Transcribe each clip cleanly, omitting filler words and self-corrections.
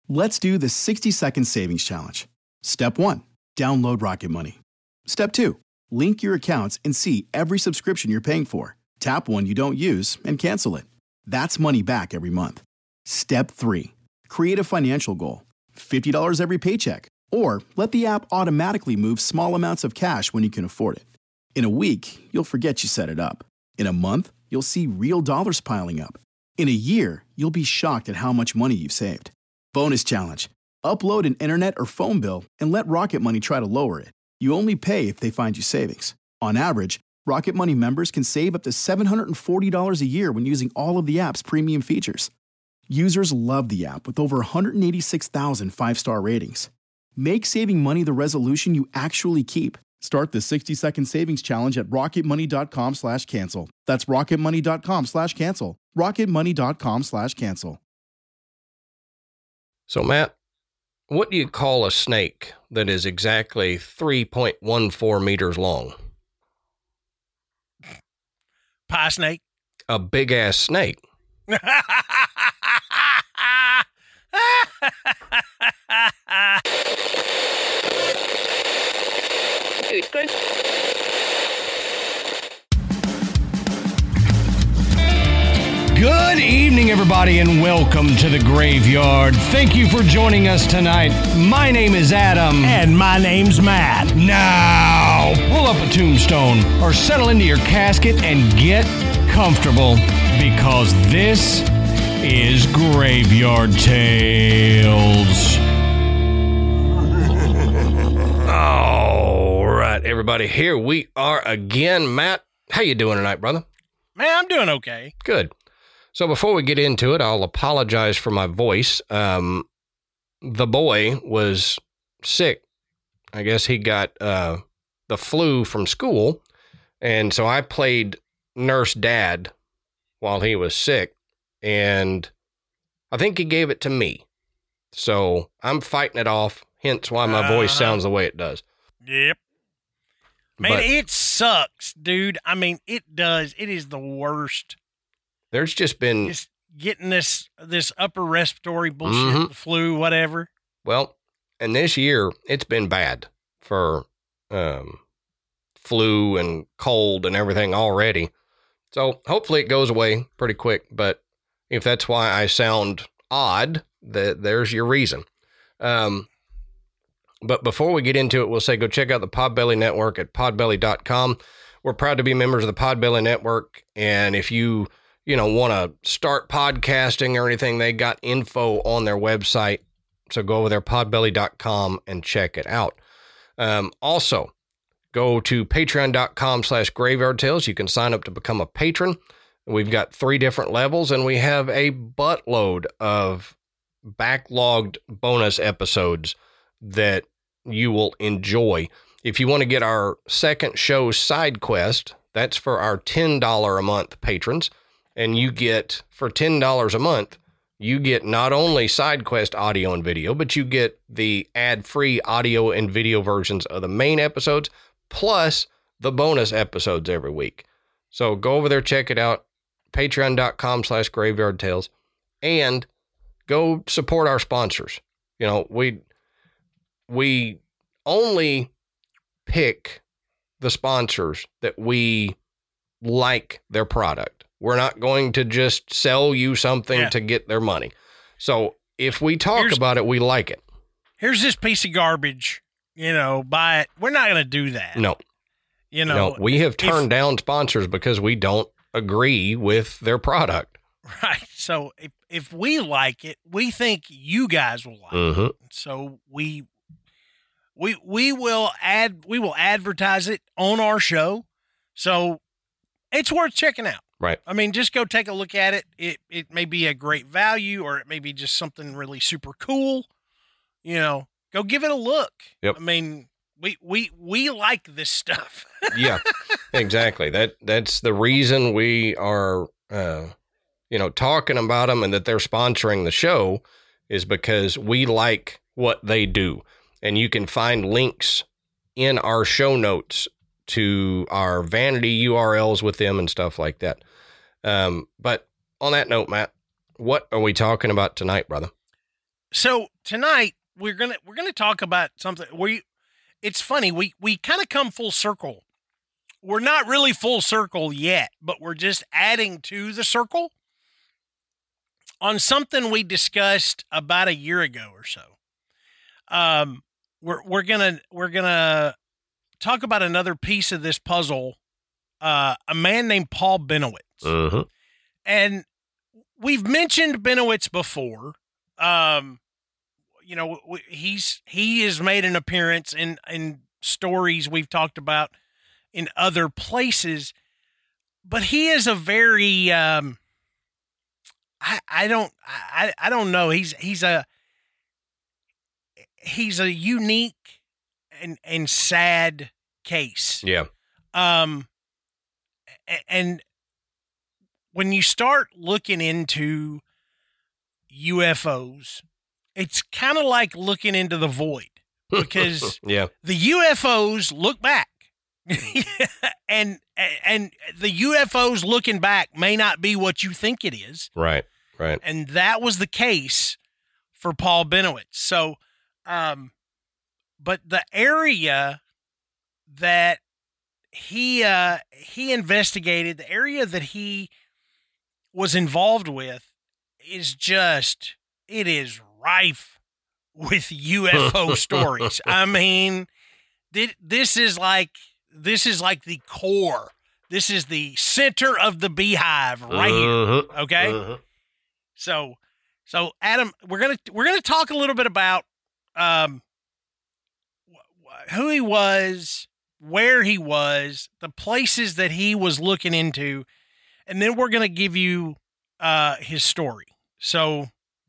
Let's do the 60-second savings challenge. Step 1, download Rocket Money. Step 2, link your accounts and see every subscription you're paying for. Tap one you don't use and cancel it. That's money back every month. Step 3, create a financial goal. $50 every paycheck. Or let the app automatically move small amounts of cash when you can afford it. In a week, you'll forget you set it up. In a month, you'll see real dollars piling up. In a year, you'll be shocked at how much money you've saved. Bonus challenge. Upload an internet or phone bill and let Rocket Money try to lower it. You only pay if they find you savings. On average, Rocket Money members can save up to $740 a year when using all of the app's premium features. Users love the app with over 186,000 five-star ratings. Make saving money the resolution you actually keep. Start the 60-second savings challenge at rocketmoney.com/cancel. That's rocketmoney.com/cancel. rocketmoney.com/cancel. So, Matt, what do you call a snake that is exactly 3.14 meters long? Pie snake. A big-ass snake. Good evening, everybody, and welcome to the Graveyard. Thank you for joining us tonight. My name is Adam. And my name's Matt. Now, pull up a tombstone or settle into your casket and get comfortable, because this is Graveyard Tales. All right, everybody, here we are again. Matt, how you doing tonight, brother? Man, I'm doing okay. Good. So before we get into it, I'll apologize for my voice. The boy was sick. I guess he got the flu from school, and so I played nurse dad while he was sick, and I think he gave it to me. So I'm fighting it off, hence why my voice sounds the way it does. Yep. Man, it sucks, dude. I mean, it does. It is the worst. There's just been... Just getting this upper respiratory bullshit, the flu, whatever. Well, and this year, it's been bad for flu and cold and everything already. So hopefully it goes away pretty quick. But if that's why I sound odd, there's your reason. But before we get into it, we'll say go check out the Podbelly Network at podbelly.com. We're proud to be members of the Podbelly Network. And if you want to start podcasting or anything, they got info on their website. So go over there, podbelly.com, and check it out. Also, go to patreon.com/Graveyard Tales. You can sign up to become a patron. We've got 3 different levels, and we have a buttload of backlogged bonus episodes that you will enjoy. If you want to get our second show, Side Quest, that's for our $10 a month patrons. And you get, for $10 a month, you get not only Side Quest audio and video, but you get the ad-free audio and video versions of the main episodes, plus the bonus episodes every week. So go over there, check it out, patreon.com/Graveyard Tales, and go support our sponsors. We only pick the sponsors that we like their product. We're not going to just sell you something to get their money. So if we talk about it, we like it. Here's this piece of garbage, buy it. We're not going to do that. No. We have turned down sponsors because we don't agree with their product. Right. So if we like it, we think you guys will like it. So we will advertise it on our show. So it's worth checking out. Right. I mean, just go take a look at it. It may be a great value, or it may be just something really super cool. Go give it a look. Yep. I mean, we like this stuff. Yeah, exactly. That's the reason we are, talking about them and that they're sponsoring the show, is because we like what they do. And you can find links in our show notes to our vanity URLs with them and stuff like that. But on that note, Matt, what are we talking about tonight, brother? So tonight we're gonna talk about something. It's funny. We kind of come full circle. We're not really full circle yet, but we're just adding to the circle on something we discussed about a year ago or so. We're gonna talk about another piece of this puzzle. A man named Paul Bennewitz, and we've mentioned Bennewitz before. He has made an appearance in stories we've talked about in other places, but he is a very I don't know. He's a unique and sad case. Yeah. And when you start looking into UFOs, it's kind of like looking into the void, because yeah, the UFOs look back. and the UFOs looking back may not be what you think it is. Right. And that was the case for Paul Bennewitz. So, but the area that he investigated, the area that he was involved with, is just, it is rife with UFO stories. I mean, this is like the core. This is the center of the beehive right here. Okay. So Adam, we're gonna talk a little bit about who he was, where he was, the places that he was looking into, and then we're gonna give you his story. So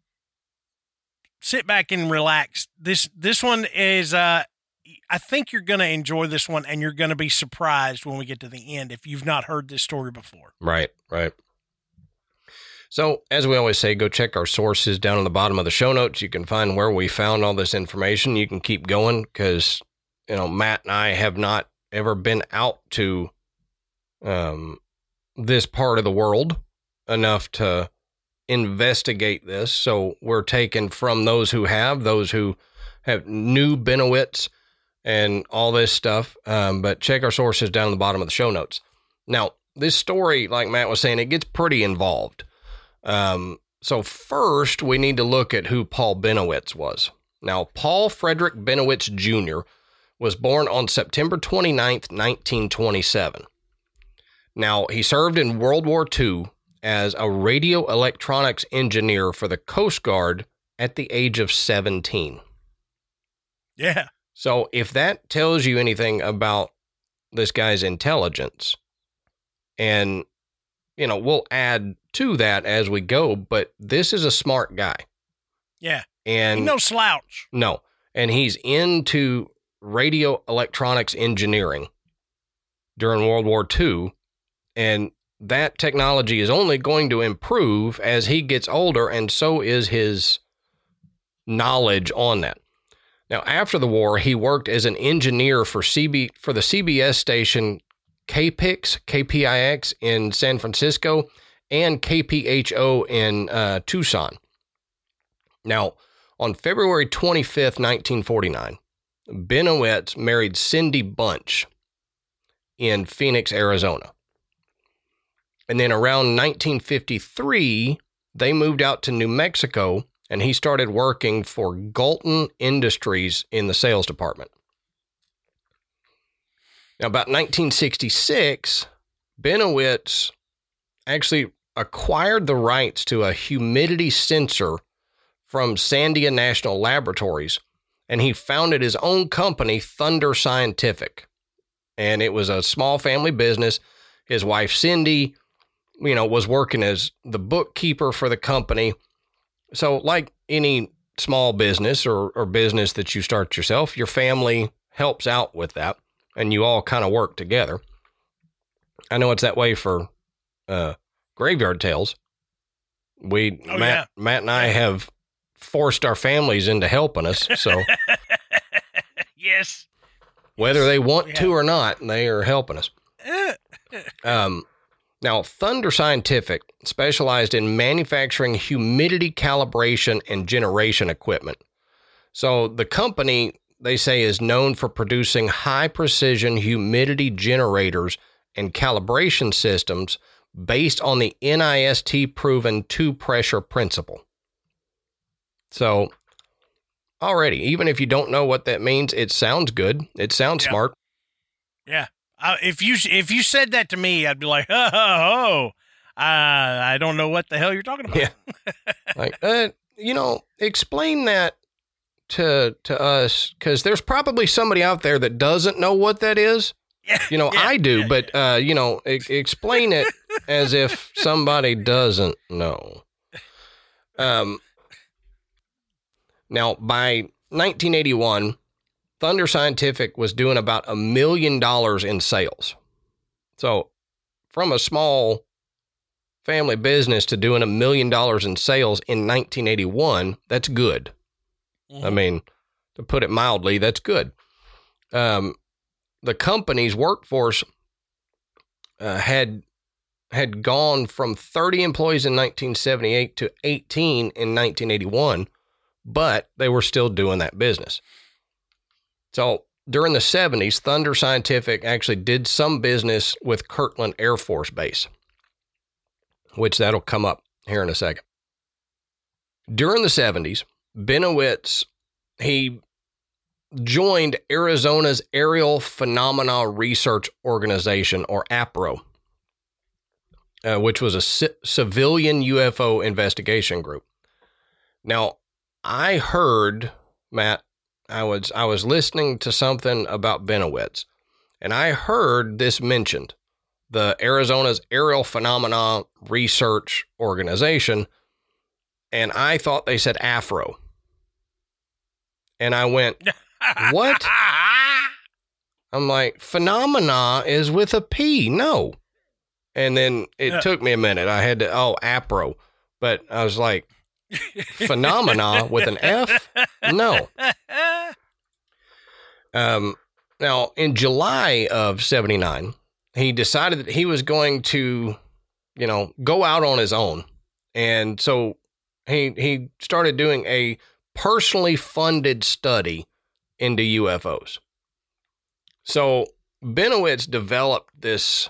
sit back and relax. This one is I think you're going to enjoy this one, and you're going to be surprised when we get to the end if you've not heard this story before. Right. So, as we always say, go check our sources down on the bottom of the show notes. You can find where we found all this information. You can keep going because, Matt and I have not ever been out to this part of the world enough to investigate this. So we're taking from those who have new Bennewitz and all this stuff. But check our sources down at the bottom of the show notes. Now, this story, like Matt was saying, it gets pretty involved. So first, we need to look at who Paul Bennewitz was. Now, Paul Frederick Bennewitz Jr. was born on September 29th, 1927. Now, he served in World War II as a radio electronics engineer for the Coast Guard at the age of 17. Yeah. So if that tells you anything about this guy's intelligence, and, we'll add to that as we go, but this is a smart guy. Yeah. And he's no slouch. No. And he's into radio electronics engineering during World War II. And that technology is only going to improve as he gets older, and so is his knowledge on that. Now, after the war, he worked as an engineer for the CBS station KPIX in San Francisco and KPHO in Tucson. Now, on February 25th, 1949, Bennewitz married Cindy Bunch in Phoenix, Arizona. And then around 1953, they moved out to New Mexico, and he started working for Galton Industries in the sales department. Now, about 1966, Bennewitz actually acquired the rights to a humidity sensor from Sandia National Laboratories, and he founded his own company, Thunder Scientific. And it was a small family business. His wife, Cindy, was working as the bookkeeper for the company. So like any small business or business that you start yourself, your family helps out with that, and you all kind of work together. I know it's that way for Graveyard Tales. Matt and I have forced our families into helping us. So yes, whether they want to or not, they are helping us. Now, Thunder Scientific specialized in manufacturing humidity calibration and generation equipment. So the company, they say, is known for producing high-precision humidity generators and calibration systems based on the NIST-proven two-pressure principle. So already, even if you don't know what that means, it sounds good. It sounds smart. Yeah. If you said that to me, I'd be like, I don't know what the hell you're talking about. Yeah. Like, explain that to us, because there's probably somebody out there that doesn't know what that is. Yeah. I do, but explain it as if somebody doesn't know. Now, by 1981, Thunder Scientific was doing about $1 million in sales. So from a small family business to doing $1 million in sales in 1981, that's good. Mm-hmm. I mean, to put it mildly, that's good. The company's workforce had gone from 30 employees in 1978 to 18 in 1981, but they were still doing that business. So during the 70s, Thunder Scientific actually did some business with Kirtland Air Force Base, which that'll come up here in a second. During the 70s, Benowitz, he joined Arizona's Aerial Phenomena Research Organization, or APRO, which was a civilian UFO investigation group. Now, I heard, Matt, I was listening to something about Benowitz, and I heard this mentioned, the Arizona's Aerial Phenomena Research Organization, and I thought they said Afro. And I went, what? I'm like, phenomena is with a P. No. And then it took me a minute. I had to, APRO. But I was like, phenomena with an F? No. Now, in July of 79, he decided that he was going to, go out on his own. And so he started doing a personally funded study into UFOs. So Benowitz developed this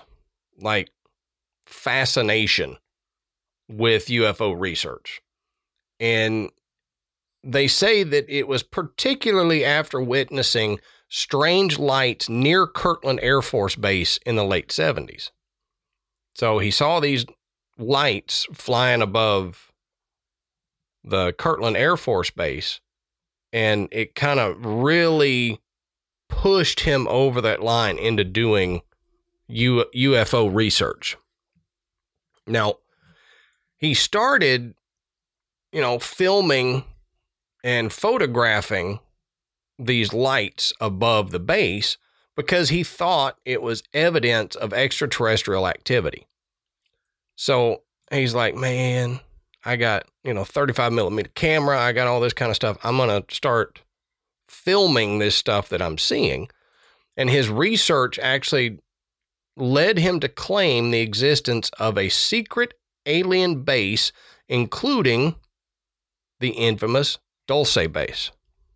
fascination with UFO research. And they say that it was particularly after witnessing strange lights near Kirtland Air Force Base in the late 70s. So he saw these lights flying above the Kirtland Air Force Base, and it kind of really pushed him over that line into doing UFO research. Now, he started, filming and photographing these lights above the base because he thought it was evidence of extraterrestrial activity. So he's like, man, I got, 35 millimeter camera. I got all this kind of stuff. I'm going to start filming this stuff that I'm seeing. And his research actually led him to claim the existence of a secret alien base, including the infamous Dulce base.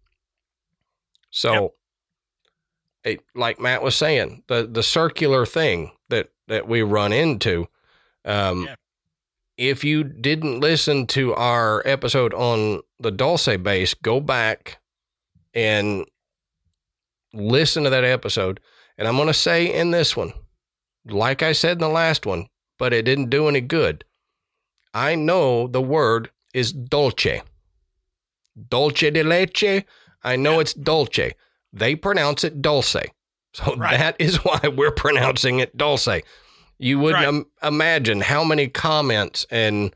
So, like Matt was saying, the circular thing that we run into, if you didn't listen to our episode on the Dulce base, go back and listen to that episode. And I'm going to say in this one, like I said in the last one, but it didn't do any good. I know the word is dolce. Dolce de leche. I know it's dolce. They pronounce it dulce. So that is why we're pronouncing it dulce. You wouldn't imagine how many comments and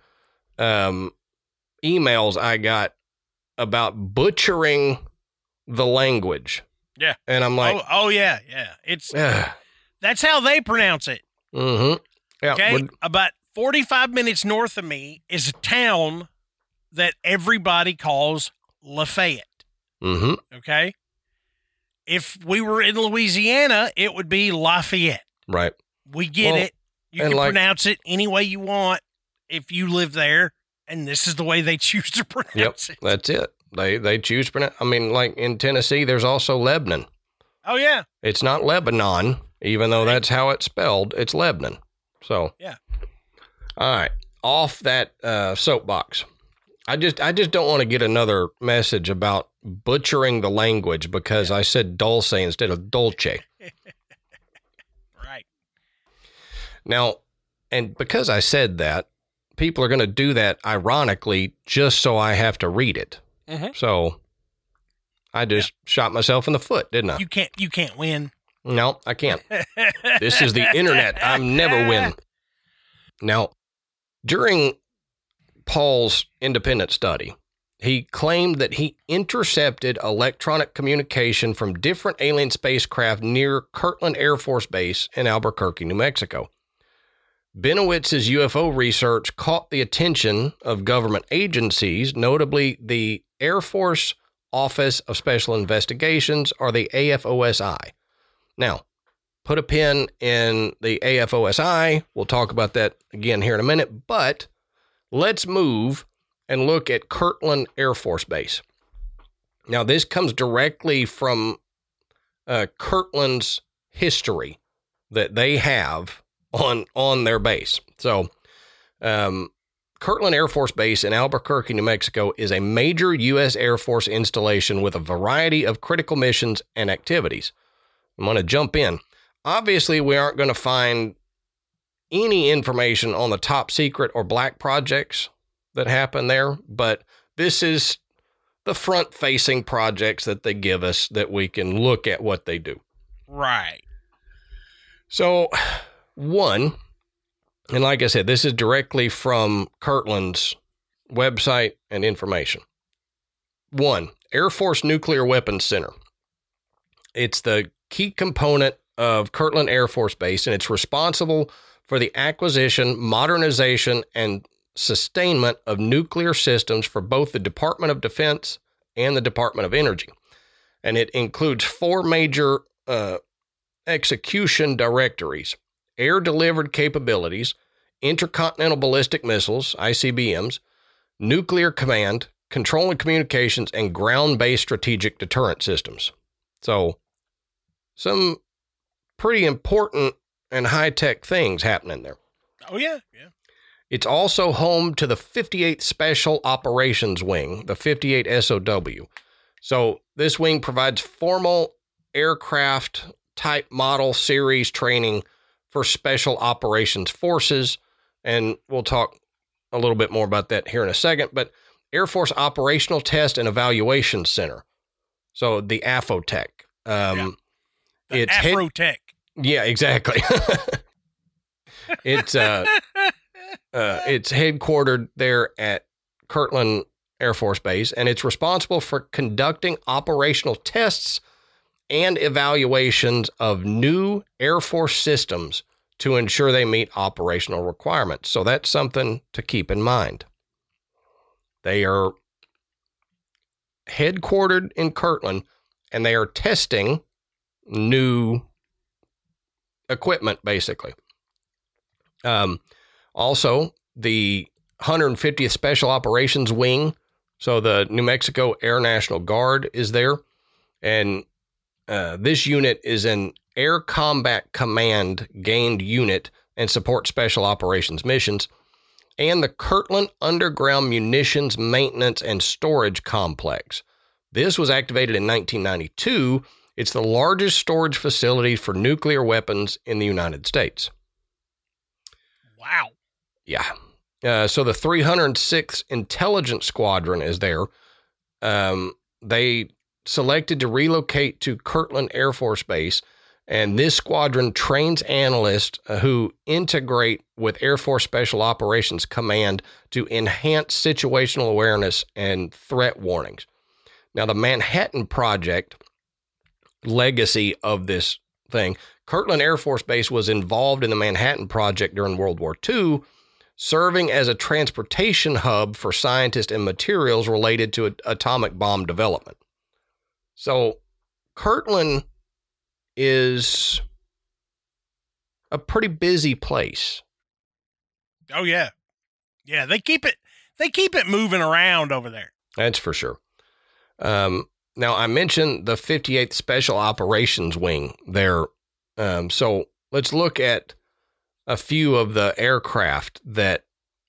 emails I got about butchering the language. Yeah. And I'm like, yeah. It's that's how they pronounce it. Mm-hmm. Yeah. Okay. About 45 minutes north of me is a town that everybody calls Lafayette. Mm-hmm. Okay. If we were in Louisiana, it would be Lafayette. Right. We get it. You can pronounce it any way you want if you live there, and this is the way they choose to pronounce it. That's it. They choose to pronounce. I mean, like in Tennessee, there's also Lebanon. Oh, yeah. It's not Lebanon, even though that's how it's spelled. It's Lebanon. So, yeah. All right. Off that soapbox. I just don't want to get another message about butchering the language because I said dulce instead of dolce. Right. Now, and because I said that, people are going to do that ironically just so I have to read it. Mm-hmm. So I just shot myself in the foot, didn't I? You can't win. No, I can't. This is the internet. I'm never win. Now, during Paul's independent study, he claimed that he intercepted electronic communication from different alien spacecraft near Kirtland Air Force Base in Albuquerque, New Mexico. Benowitz's UFO research caught the attention of government agencies, notably the Air Force Office of Special Investigations, or the AFOSI. Now, put a pin in the AFOSI. We'll talk about that again here in a minute, but let's move and look at Kirtland Air Force Base. Now, this comes directly from Kirtland's history that they have on their base. So, Kirtland Air Force Base in Albuquerque, New Mexico is a major U.S. Air Force installation with a variety of critical missions and activities. I'm going to jump in. Obviously, we aren't going to find any information on the top secret or black projects that happen there, but this is the front-facing projects that they give us that we can look at what they do. Right. So, one, and like I said, this is directly from Kirtland's website and information. One, Air Force Nuclear Weapons Center. It's the key component of Kirtland Air Force Base, and it's responsible for the acquisition, modernization, and sustainment of nuclear systems for both the Department of Defense and the Department of Energy. And it includes four major execution directories: air-delivered capabilities, intercontinental ballistic missiles, ICBMs, nuclear command, control and communications, and ground-based strategic deterrent systems. So, some pretty important and high-tech things happening there. Oh, yeah, yeah. It's also home to the 58th Special Operations Wing, the 58 SOW. So, this wing provides formal aircraft type model series training for special operations forces, and we'll talk a little bit more about that here in a second, but Air Force Operational Test and Evaluation Center. So the AFOTEC. It's AFROTEC. Yeah, exactly. It's headquartered there at Kirtland Air Force Base, and it's responsible for conducting operational tests and evaluations of new Air Force systems to ensure they meet operational requirements. So that's something to keep in mind. They are headquartered in Kirtland, and they are testing new equipment, basically. Also, the 150th Special Operations Wing, so the New Mexico Air National Guard is there, and this unit is an Air Combat Command gained unit and supports special operations missions, and the Kirtland Underground Munitions Maintenance and Storage Complex. This was activated in 1992. It's the largest storage facility for nuclear weapons in the United States. Wow. Yeah. So the 306th Intelligence Squadron is there. They selected to relocate to Kirtland Air Force Base, and this squadron trains analysts who integrate with Air Force Special Operations Command to enhance situational awareness and threat warnings. Now, the Manhattan Project legacy of this thing, Kirtland Air Force Base was involved in the Manhattan Project during World War II, serving as a transportation hub for scientists and materials related to atomic bomb development. So Kirtland is a pretty busy place. Oh yeah. Yeah, they keep it moving around over there. That's for sure. Now I mentioned the 58th Special Operations Wing there. So let's look at a few of the aircraft that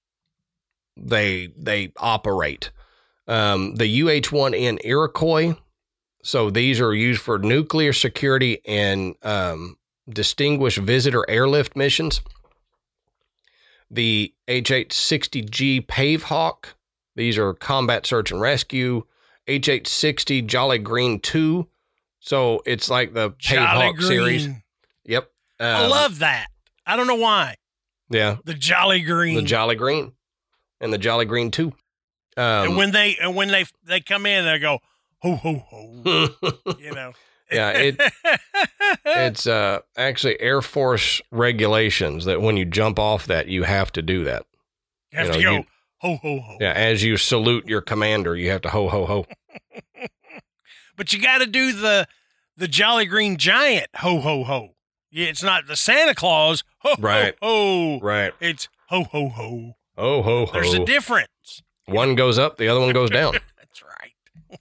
they operate. The UH-1N Iroquois. So these are used for nuclear security and distinguished visitor airlift missions. The H-860G Pavehawk. These are combat search and rescue. H-860 Jolly Green 2. So it's like the Pavehawk series. Yep. I love that. I don't know why. Yeah. The Jolly Green. The Jolly Green. And the Jolly Green 2. And when they come in, they go, ho, ho, ho. You know. Yeah, it's actually Air Force regulations that when you jump off that, you have to do that. You have to go, ho, ho, ho. Yeah, as you salute your commander, you have to ho, ho, ho. But you got to do the Jolly Green Giant, ho, ho, ho. Yeah, it's not the Santa Claus, ho, right. ho, ho. Right. It's ho, ho, ho. Ho, ho, ho. There's a difference. One goes up, the other one goes down. That's right.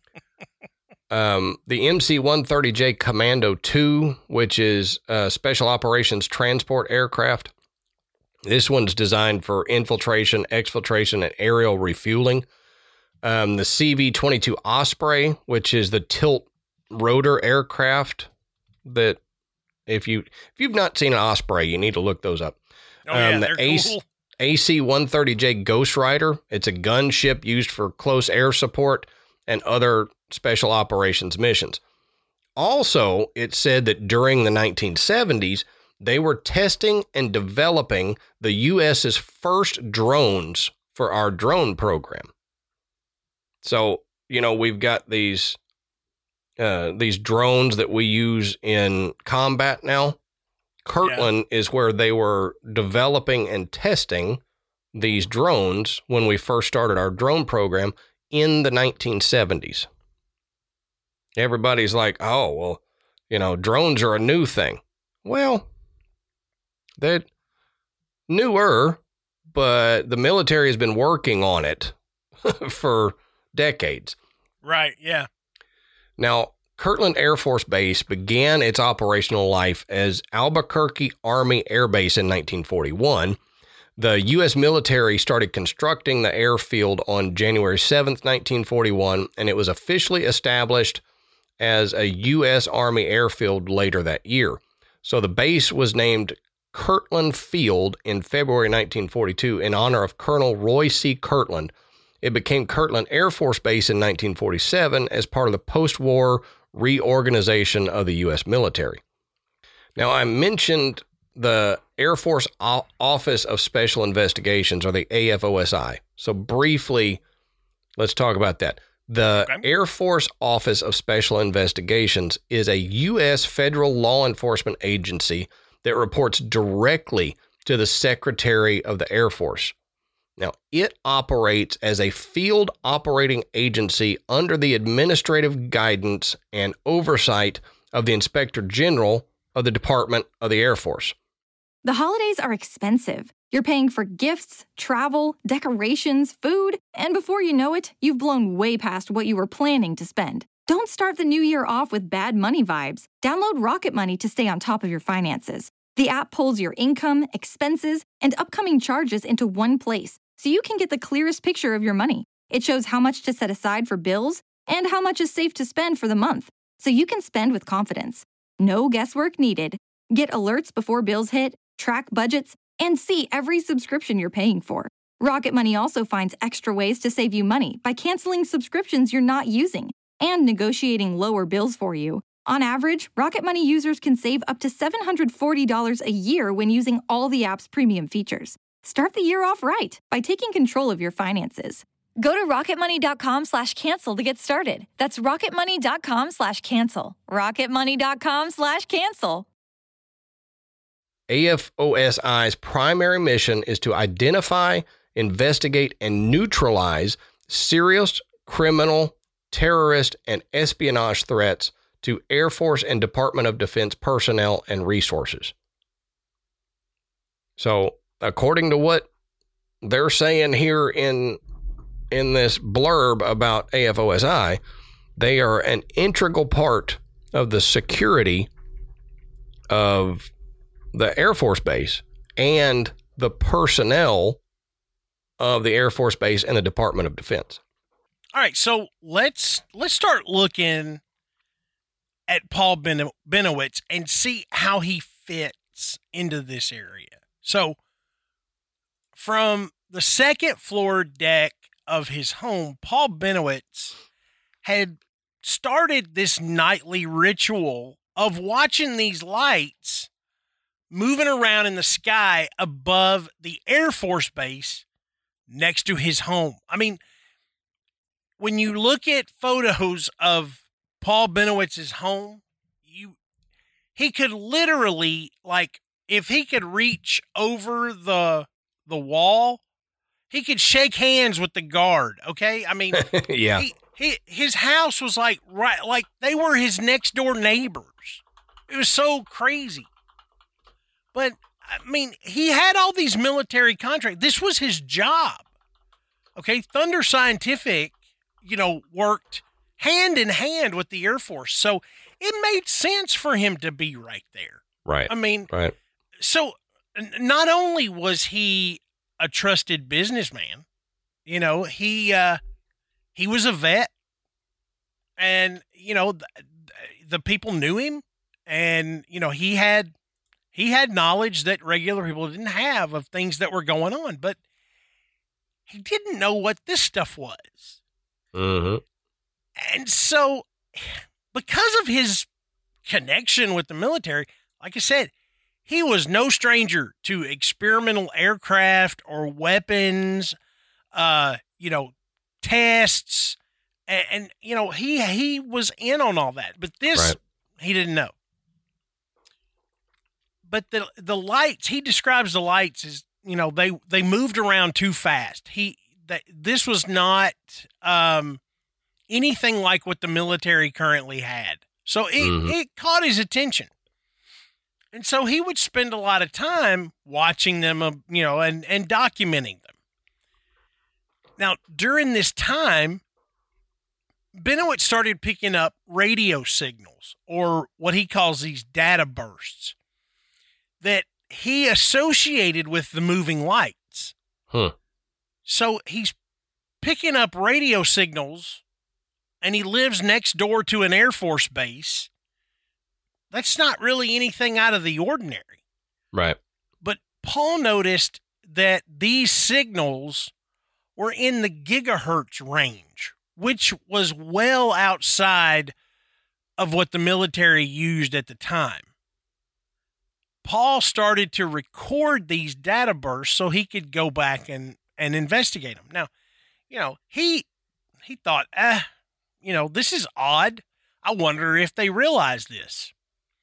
The MC-130J Commando 2, which is Special Operations Transport Aircraft. This one's designed for infiltration, exfiltration, and aerial refueling. The CV-22 Osprey, which is the tilt rotor aircraft that if you've not seen an Osprey, you need to look those up. Oh, yeah, they're cool. AC-130J Ghost Rider. It's a gunship used for close air support and other special operations missions. Also, it said that during the 1970s, they were testing and developing the U.S.'s first drones for our drone program. So, you know, we've got these drones that we use in combat now. Kirtland is where they were developing and testing these drones when we first started our drone program in the 1970s. Everybody's like, oh, well, you know, drones are a new thing. Well, they're newer, but the military has been working on it for decades. Right, yeah. Now, Kirtland Air Force Base began its operational life as Albuquerque Army Air Base in 1941. The U.S. military started constructing the airfield on January 7th, 1941, and it was officially established as a U.S. Army airfield later that year. So the base was named Kirtland Field in February 1942 in honor of Colonel Roy C. Kirtland. It became Kirtland Air Force Base in 1947 as part of the post-war reorganization of the U.S. military. Now, I mentioned the Air Force Office of Special Investigations, or the AFOSI. So briefly, let's talk about that. The Air Force Office of Special Investigations is a U.S. federal law enforcement agency that reports directly to the Secretary of the Air Force. Now, it operates as a field operating agency under the administrative guidance and oversight of the Inspector General of the Department of the Air Force. The holidays are expensive. You're paying for gifts, travel, decorations, food, and before you know it, you've blown way past what you were planning to spend. Don't start the new year off with bad money vibes. Download Rocket Money to stay on top of your finances. The app pulls your income, expenses, and upcoming charges into one place, so you can get the clearest picture of your money. It shows how much to set aside for bills and how much is safe to spend for the month, so you can spend with confidence. No guesswork needed. Get alerts before bills hit, track budgets, and see every subscription you're paying for. Rocket Money also finds extra ways to save you money by canceling subscriptions you're not using and negotiating lower bills for you. On average, Rocket Money users can save up to $740 a year when using all the app's premium features. Start the year off right by taking control of your finances. Go to rocketmoney.com/cancel to get started. That's rocketmoney.com/cancel. rocketmoney.com/cancel. AFOSI's primary mission is to identify, investigate, and neutralize serious criminal, terrorist, and espionage threats to Air Force and Department of Defense personnel and resources. So according to what they're saying here in this blurb about AFOSI, they are an integral part of the security of the Air Force Base and the personnel of the Air Force Base and the Department of Defense. All right, so let's start looking at Paul Bennewitz and see how he fits into this area. So from the second floor deck of his home, Paul Bennewitz had started this nightly ritual of watching these lights moving around in the sky above the Air Force Base next to his home. I mean, when you look at photos of Paul Bennewitz's home, he could literally, like, if he could reach over the wall, he could shake hands with the guard. Okay, I mean, yeah, his house was like they were his next door neighbors. It was so crazy. But I mean, he had all these military contracts. This was his job. Okay, Thunder Scientific, worked hand in hand with the Air Force. So it made sense for him to be right there. Right. I mean, right. So not only was he a trusted businessman, he was a vet, and, the people knew him, and, he had knowledge that regular people didn't have of things that were going on, but he didn't know what this stuff was. Mm-hmm. And so, because of his connection with the military, like I said, he was no stranger to experimental aircraft or weapons, tests, and he was in on all that. But this, he didn't know. But the lights, he describes the lights as, they moved around too fast. This was not anything like what the military currently had. So it caught his attention. And so he would spend a lot of time watching them, and documenting them. Now, during this time, Bennewitz started picking up radio signals, or what he calls these data bursts, that he associated with the moving lights. Huh. So he's picking up radio signals, and he lives next door to an Air Force base. That's not really anything out of the ordinary. Right. But Paul noticed that these signals were in the gigahertz range, which was well outside of what the military used at the time. Paul started to record these data bursts so he could go back and investigate them. Now, he thought, this is odd. I wonder if they realize this.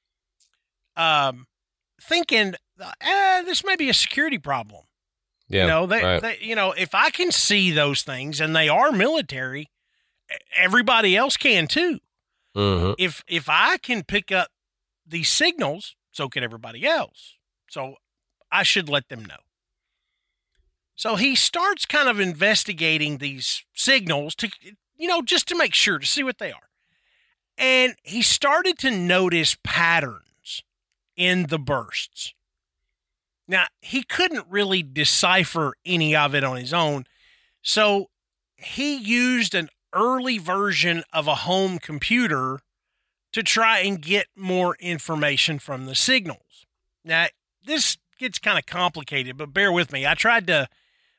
Thinking, this may be a security problem. Yeah. If I can see those things and they are military, everybody else can too. Mm-hmm. If I can pick up these signals, so can everybody else. So I should let them know. So he starts kind of investigating these signals to, just to make sure, to see what they are. And he started to notice patterns in the bursts. Now, he couldn't really decipher any of it on his own, so he used an early version of a home computer to try and get more information from the signals. Now, this gets kind of complicated, but bear with me. I tried to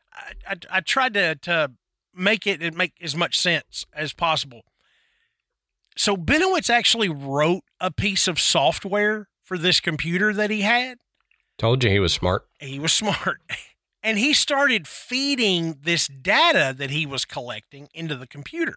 make it make as much sense as possible. So Bennewitz actually wrote a piece of software for this computer that he had. Told you he was smart. He was smart. And he started feeding this data that he was collecting into the computer.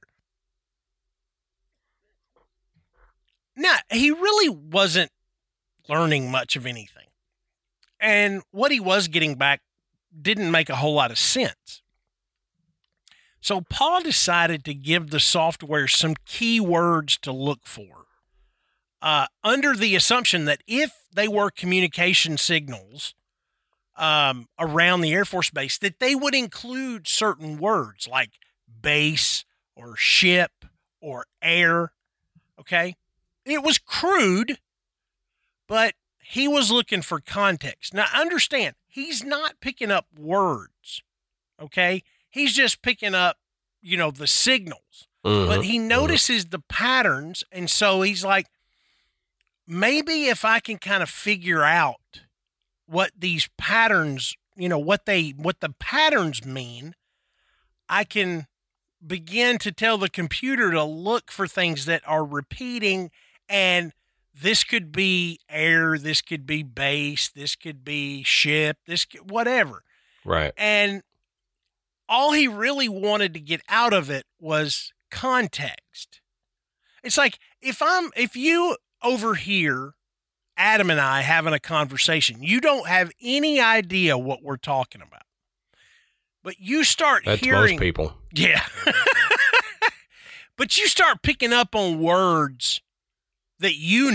Now, he really wasn't learning much of anything. And what he was getting back didn't make a whole lot of sense. So Paul decided to give the software some keywords to look for, under the assumption that if they were communication signals, around the Air Force Base, that they would include certain words like base or ship or air. Okay. It was crude, but he was looking for context. Now, understand, he's not picking up words. Okay. He's just picking up, the signals, but he notices the patterns. And so he's like, maybe if I can kind of figure out what these patterns, what the patterns mean, I can begin to tell the computer to look for things that are repeating. And this could be air, this could be base, this could be ship, whatever. Right. And all he really wanted to get out of it was context. It's like, if you overhear Adam and I having a conversation, you don't have any idea what we're talking about, but you start That's hearing most people. Yeah. But you start picking up on words that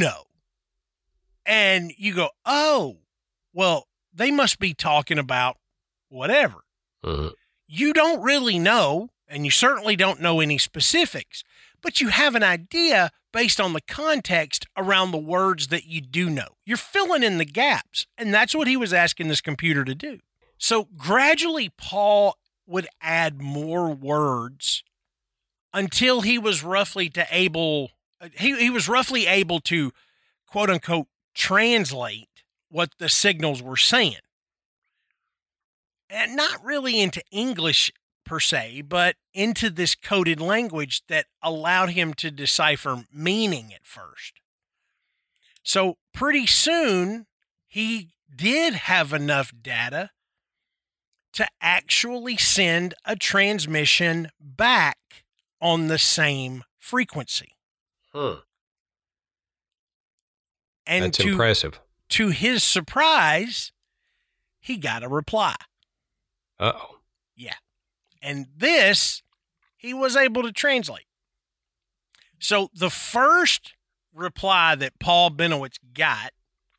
and you go, oh, well, they must be talking about whatever. Mm-hmm. You don't really know, and you certainly don't know any specifics, but you have an idea based on the context around the words that you do know. You're filling in the gaps, and that's what he was asking this computer to do. So gradually, Paul would add more words until he was roughly able to, quote unquote, translate what the signals were saying. And not really into English per se, but into this coded language that allowed him to decipher meaning at first. So pretty soon, he did have enough data to actually send a transmission back on the same frequency. And That's impressive. To his surprise, he got a reply. Uh-oh. Yeah. And this, he was able to translate. So the first reply that Paul Benowitz got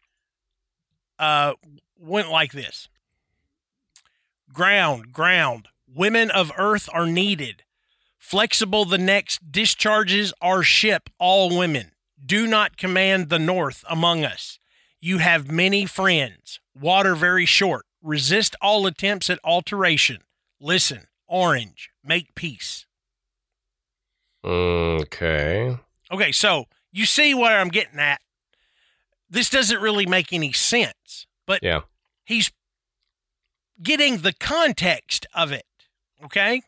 went like this. Ground. Women of Earth are needed. Flexible the next discharges our ship, all women. Do not command the North among us. You have many friends. Water very short. Resist all attempts at alteration. Listen, Orange, make peace. Okay. Okay, so you see where I'm getting at. This doesn't really make any sense, but yeah, he's getting the context of it, okay?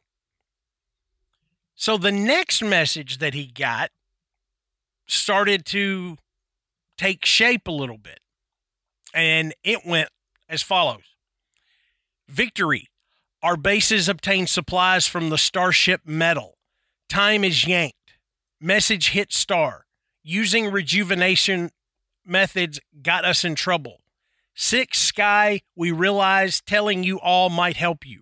So the next message that he got started to take shape a little bit, and it went as follows. Victory. Our bases obtain supplies from the Starship metal. Time is yanked. Message hit star. Using rejuvenation methods got us in trouble. 6 Sky, we realize telling you all might help you.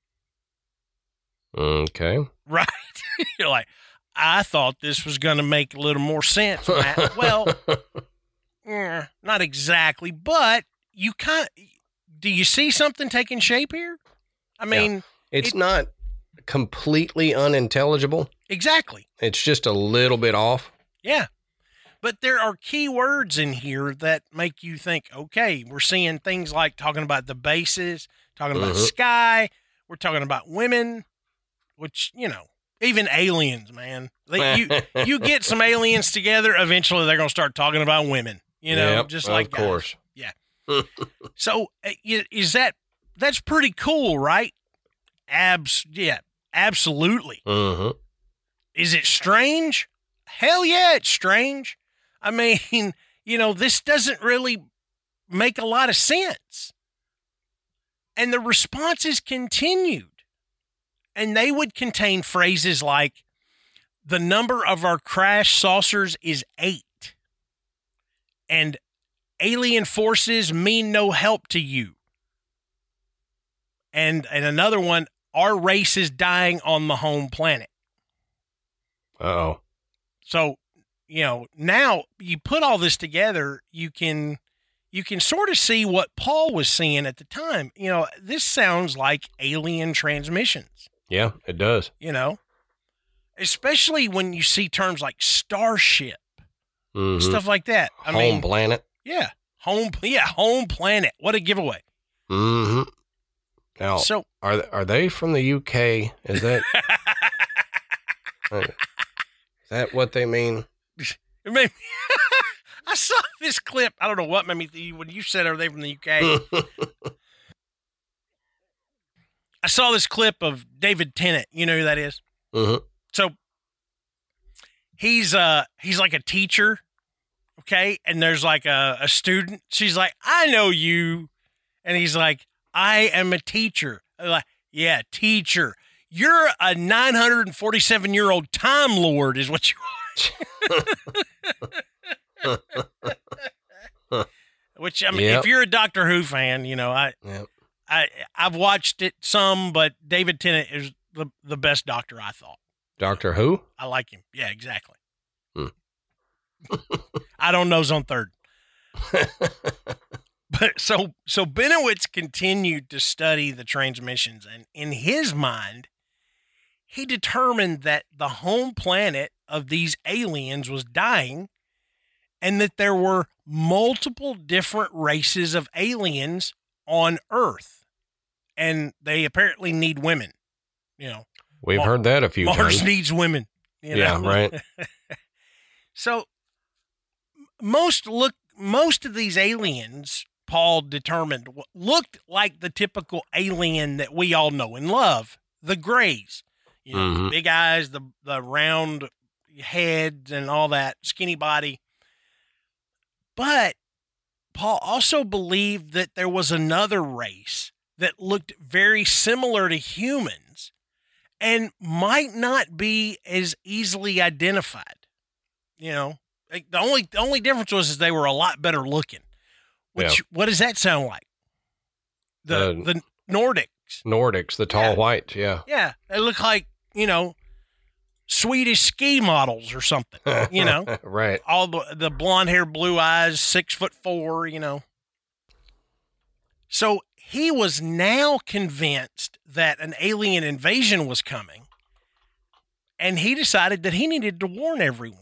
Okay. Right. You're like, I thought this was going to make a little more sense, Matt. Well, not exactly, but you do you see something taking shape here? I mean, it's not completely unintelligible. Exactly. It's just a little bit off. Yeah. But there are key words in here that make you think, okay, we're seeing things like talking about the bases, talking about sky, we're talking about women, which, even aliens, man. You get some aliens together, eventually they're going to start talking about women, just like of course. Yeah. So that's pretty cool, right? Yeah, absolutely. Is it strange? Hell yeah, it's strange. I mean, this doesn't really make a lot of sense. And the responses continued. And they would contain phrases like, the number of our crash saucers is 8. And alien forces mean no help to you. And another one, our race is dying on the home planet. Uh-oh. So, now you put all this together, you can you can sort of see what Paul was seeing at the time. You know, this sounds like alien transmissions. Yeah, it does. You know, especially when you see terms like starship, stuff like that. Home planet. Yeah, home planet. What a giveaway. Mm-hmm. Now, so are they from the UK? Is that is that what they mean? I saw this clip. I don't know what made me think when you said, "Are they from the UK?" I saw this clip of David Tennant. You know who that is? Mm-hmm. So he's like a teacher, okay? And there's like a student. She's like, "I know you," and he's like, "I am a teacher." I'm like, yeah, teacher. You're a 947-year-old Time Lord, is what you are. Which, I mean, if you're a Doctor Who fan, you know, I've watched it some, but David Tennant is the best Doctor, I thought. Doctor Who? I like him. Yeah, exactly. I don't know's on third. But so Benowitz continued to study the transmissions, and in his mind, he determined that the home planet of these aliens was dying, and that there were multiple different races of aliens on Earth, and they apparently need women. You know, we've heard that a few times. Mars needs women. You know? Yeah, right. So most of these aliens, Paul determined, looked like the typical alien that we all know and love, the Greys. You know, the big eyes, the round heads and all that, skinny body. But Paul also believed that there was another race that looked very similar to humans and might not be as easily identified. You know, like the only difference was they were a lot better looking. Which, what does that sound like? The Nordics. Nordics, the tall whites, yeah. Yeah, they look like, you know, Swedish ski models or something, you know. Right. All the blonde hair, blue eyes, 6'4", you know. So he was now convinced that an alien invasion was coming, and he decided that he needed to warn everyone.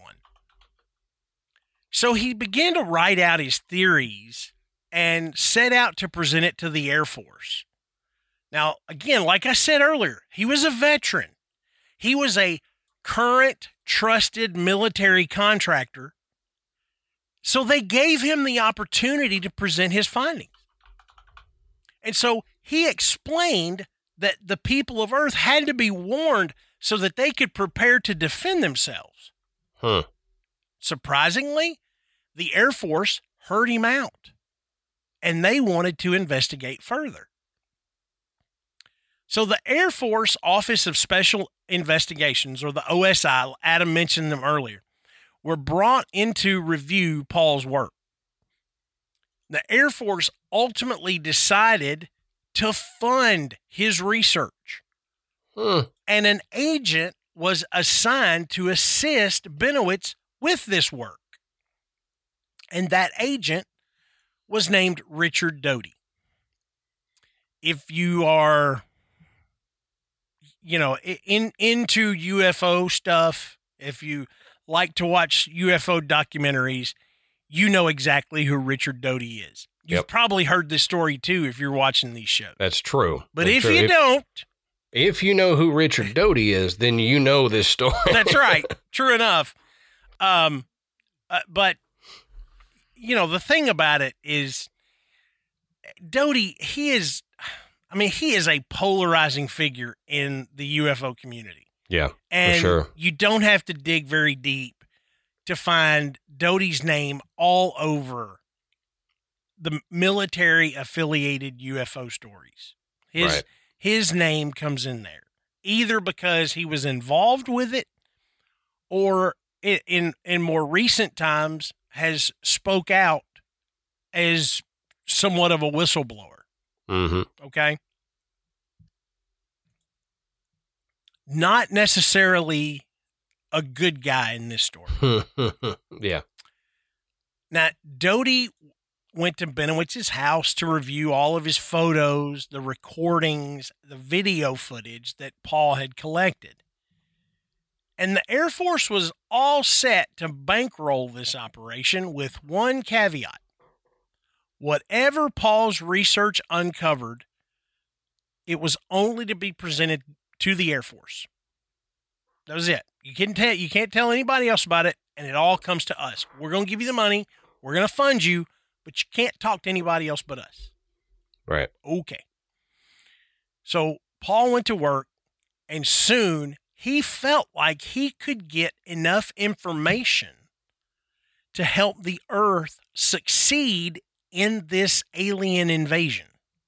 So he began to write out his theories and set out to present it to the Air Force. Now, again, like I said earlier, he was a veteran. He was a current trusted military contractor. So they gave him the opportunity to present his findings. And so he explained that the people of Earth had to be warned so that they could prepare to defend themselves. Surprisingly, the Air Force heard him out, and they wanted to investigate further. So the Air Force Office of Special Investigations, or the OSI, Adam mentioned them earlier, were brought in to review Paul's work. The Air Force ultimately decided to fund his research, and an agent was assigned to assist Benowitz with this work. And that agent was named Richard Doty. If you are, you know, into UFO stuff, if you like to watch UFO documentaries, you know exactly who Richard Doty is. You've probably heard this story too if you're watching these shows. That's true. But if you don't, if you know who Richard Doty is, then you know this story. That's right. True enough. But you know, the thing about it is Doty, he is a polarizing figure in the UFO community. Yeah, and for sure. You don't have to dig very deep to find Doty's name all over the military affiliated UFO stories. His name comes in there, either because he was involved with it or in more recent times has spoke out as somewhat of a whistleblower. Okay. Not necessarily a good guy in this story. Yeah. Now, Doty went to Benowitz's house to review all of his photos, the recordings, the video footage that Paul had collected. And the Air Force was all set to bankroll this operation with one caveat. Whatever Paul's research uncovered, it was only to be presented to the Air Force. That was it. You can't tell anybody else about it, and it all comes to us. We're going to give you the money. We're going to fund you, but you can't talk to anybody else but us. Right. Okay. So Paul went to work, and soon he felt like he could get enough information to help the Earth succeed in this alien invasion.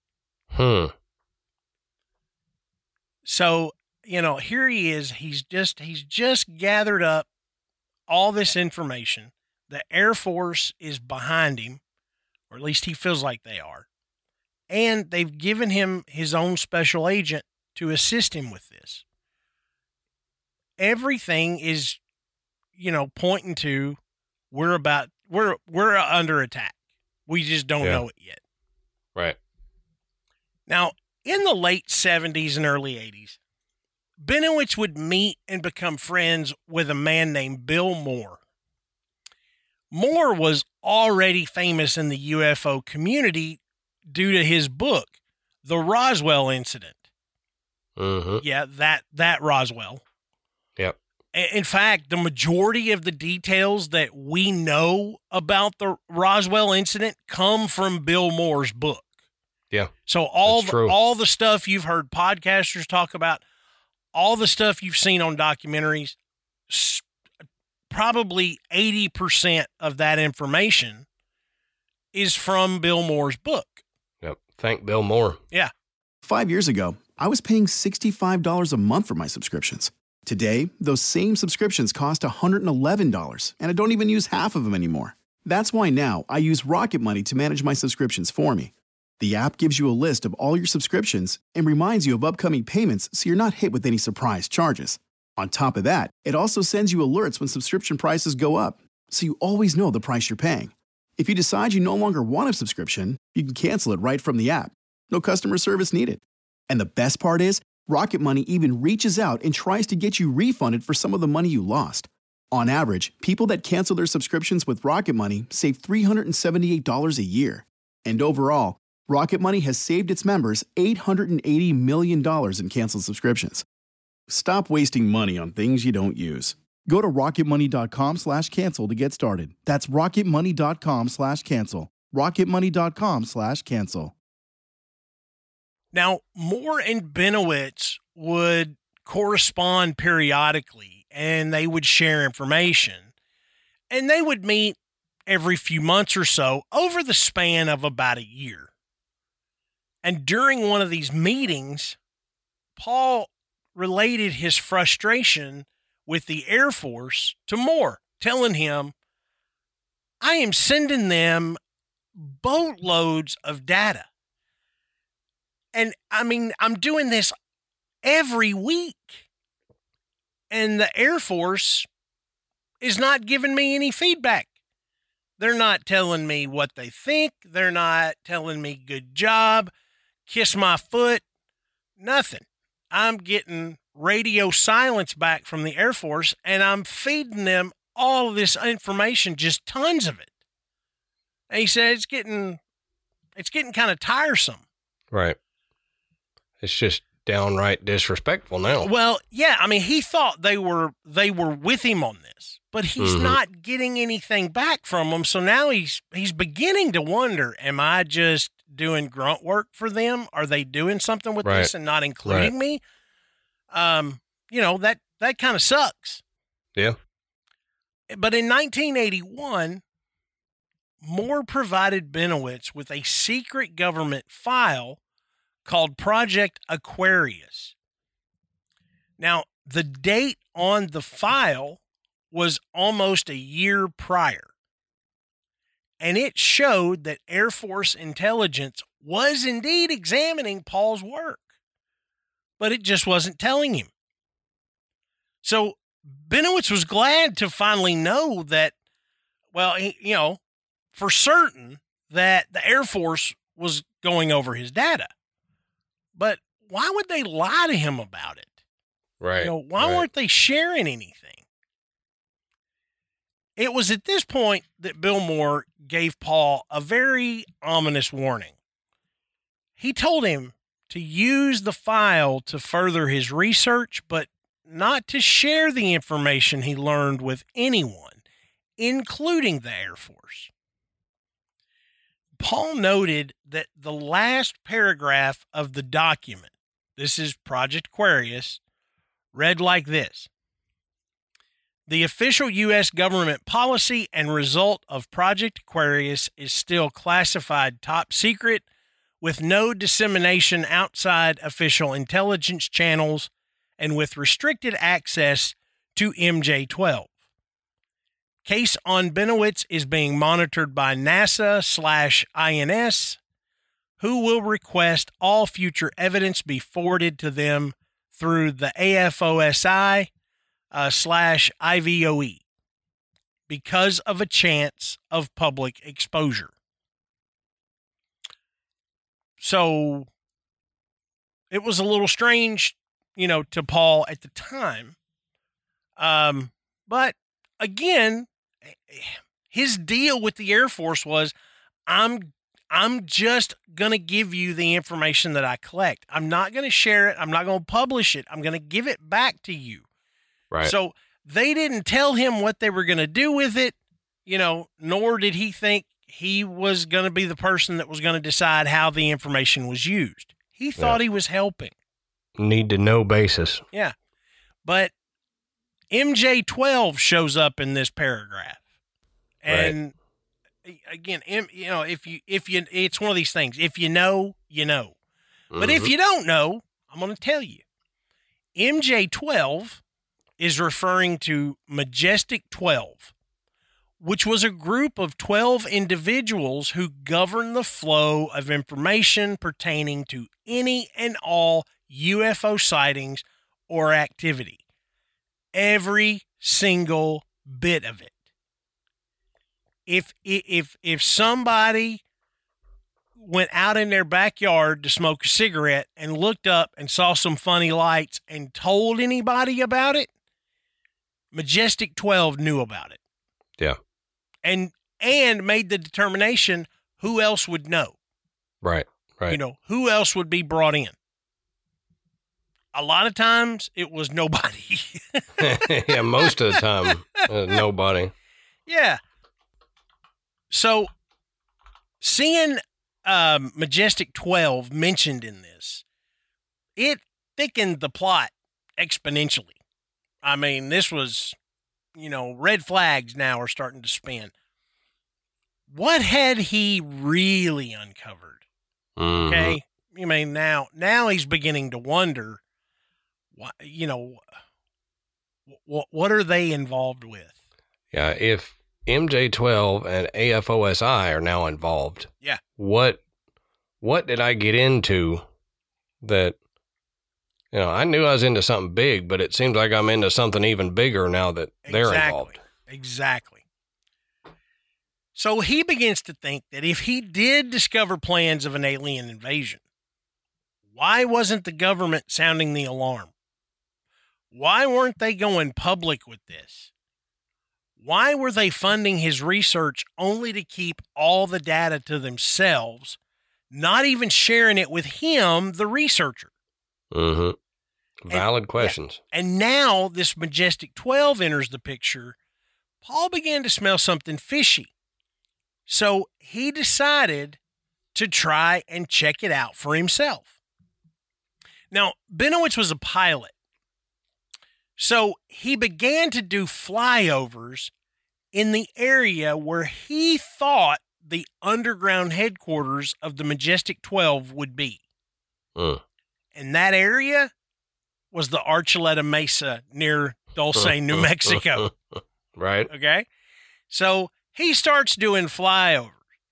So, here he is. He's just gathered up all this information. The Air Force is behind him, or at least he feels like they are. And they've given him his own special agent to assist him with this. Everything is, pointing to we're under attack. We just don't know it yet. Right. Now, in the late 70s and early 80s, Benowitz would meet and become friends with a man named Bill Moore. Moore was already famous in the UFO community due to his book, The Roswell Incident. Mm-hmm. Yeah, that Roswell. Yep. In fact, the majority of the details that we know about the Roswell incident come from Bill Moore's book. Yeah. So all the stuff you've heard podcasters talk about, all the stuff you've seen on documentaries, probably 80% of that information is from Bill Moore's book. Yep. Thank Bill Moore. Yeah. 5 years ago, I was paying $65 a month for my subscriptions. Today, those same subscriptions cost $111, and I don't even use half of them anymore. That's why now I use Rocket Money to manage my subscriptions for me. The app gives you a list of all your subscriptions and reminds you of upcoming payments so you're not hit with any surprise charges. On top of that, it also sends you alerts when subscription prices go up, so you always know the price you're paying. If you decide you no longer want a subscription, you can cancel it right from the app. No customer service needed. And the best part is, Rocket Money even reaches out and tries to get you refunded for some of the money you lost. On average, people that cancel their subscriptions with Rocket Money save $378 a year. And overall, Rocket Money has saved its members $880 million in canceled subscriptions. Stop wasting money on things you don't use. Go to rocketmoney.com/cancel to get started. That's rocketmoney.com/cancel. rocketmoney.com/cancel. Now, Moore and Benowitz would correspond periodically, and they would share information. And they would meet every few months or so over the span of about a year. And during one of these meetings, Paul related his frustration with the Air Force to Moore, telling him, I am sending them boatloads of data. And I'm doing this every week. And the Air Force is not giving me any feedback. They're not telling me what they think. They're not telling me good job, kiss my foot, nothing. I'm getting radio silence back from the Air Force, and I'm feeding them all of this information, just tons of it. And he said it's getting kind of tiresome. Right. It's just downright disrespectful now. Well, yeah, he thought they were with him on this, but he's not getting anything back from them. So now he's beginning to wonder, am I just doing grunt work for them? Are they doing something with this and not including me? That kind of sucks. Yeah. But in 1981, Moore provided Benowitz with a secret government file called Project Aquarius. Now, the date on the file was almost a year prior, and it showed that Air Force intelligence was indeed examining Paul's work, but it just wasn't telling him. So Benowitz was glad to finally know that, for certain, that the Air Force was going over his data. But why would they lie to him about it? Right. Why weren't they sharing anything? It was at this point that Bill Moore gave Paul a very ominous warning. He told him to use the file to further his research, but not to share the information he learned with anyone, including the Air Force. Paul noted that the last paragraph of the document, this is Project Aquarius, read like this: the official U.S. government policy and result of Project Aquarius is still classified top secret, with no dissemination outside official intelligence channels and with restricted access to MJ-12. Case on Benowitz is being monitored by NASA/INS, who will request all future evidence be forwarded to them through the AFOSI/IVOE because of a chance of public exposure. So it was a little strange, to Paul at the time. But again, his deal with the Air Force was, I'm just going to give you the information that I collect. I'm not going to share it. I'm not going to publish it. I'm going to give it back to you. Right. So they didn't tell him what they were going to do with it, nor did he think he was going to be the person that was going to decide how the information was used. He thought he was helping. Need to know basis. Yeah. But MJ-12 shows up in this paragraph. And again, if you, it's one of these things. If you know, you know. But if you don't know, I'm going to tell you. MJ-12 is referring to Majestic 12, which was a group of 12 individuals who govern the flow of information pertaining to any and all UFO sightings or activity. Every single bit of it. If somebody went out in their backyard to smoke a cigarette and looked up and saw some funny lights and told anybody about it, Majestic 12 knew about it. Yeah. And made the determination who else would know. Right. Who else would be brought in. A lot of times it was nobody. Yeah, most of the time, nobody. Yeah. So seeing Majestic 12 mentioned in this, it thickened the plot exponentially. I mean, this was, red flags now are starting to spin. What had he really uncovered? Mm-hmm. Okay. I mean, now he's beginning to wonder, what are they involved with? Yeah. If MJ-12 and AFOSI are now involved. Yeah. What did I get into that, I knew I was into something big, but it seems like I'm into something even bigger now that they're involved. Exactly. So he begins to think that if he did discover plans of an alien invasion, why wasn't the government sounding the alarm? Why weren't they going public with this? Why were they funding his research only to keep all the data to themselves, not even sharing it with him, the researcher? Mm-hmm. Valid questions. Yeah. And now this Majestic 12 enters the picture. Paul began to smell something fishy. So he decided to try and check it out for himself. Now, Benowitz was a pilot. So he began to do flyovers in the area where he thought the underground headquarters of the Majestic 12 would be. And that area was the Archuleta Mesa near Dulce, New Mexico. Right. Okay. So he starts doing flyovers.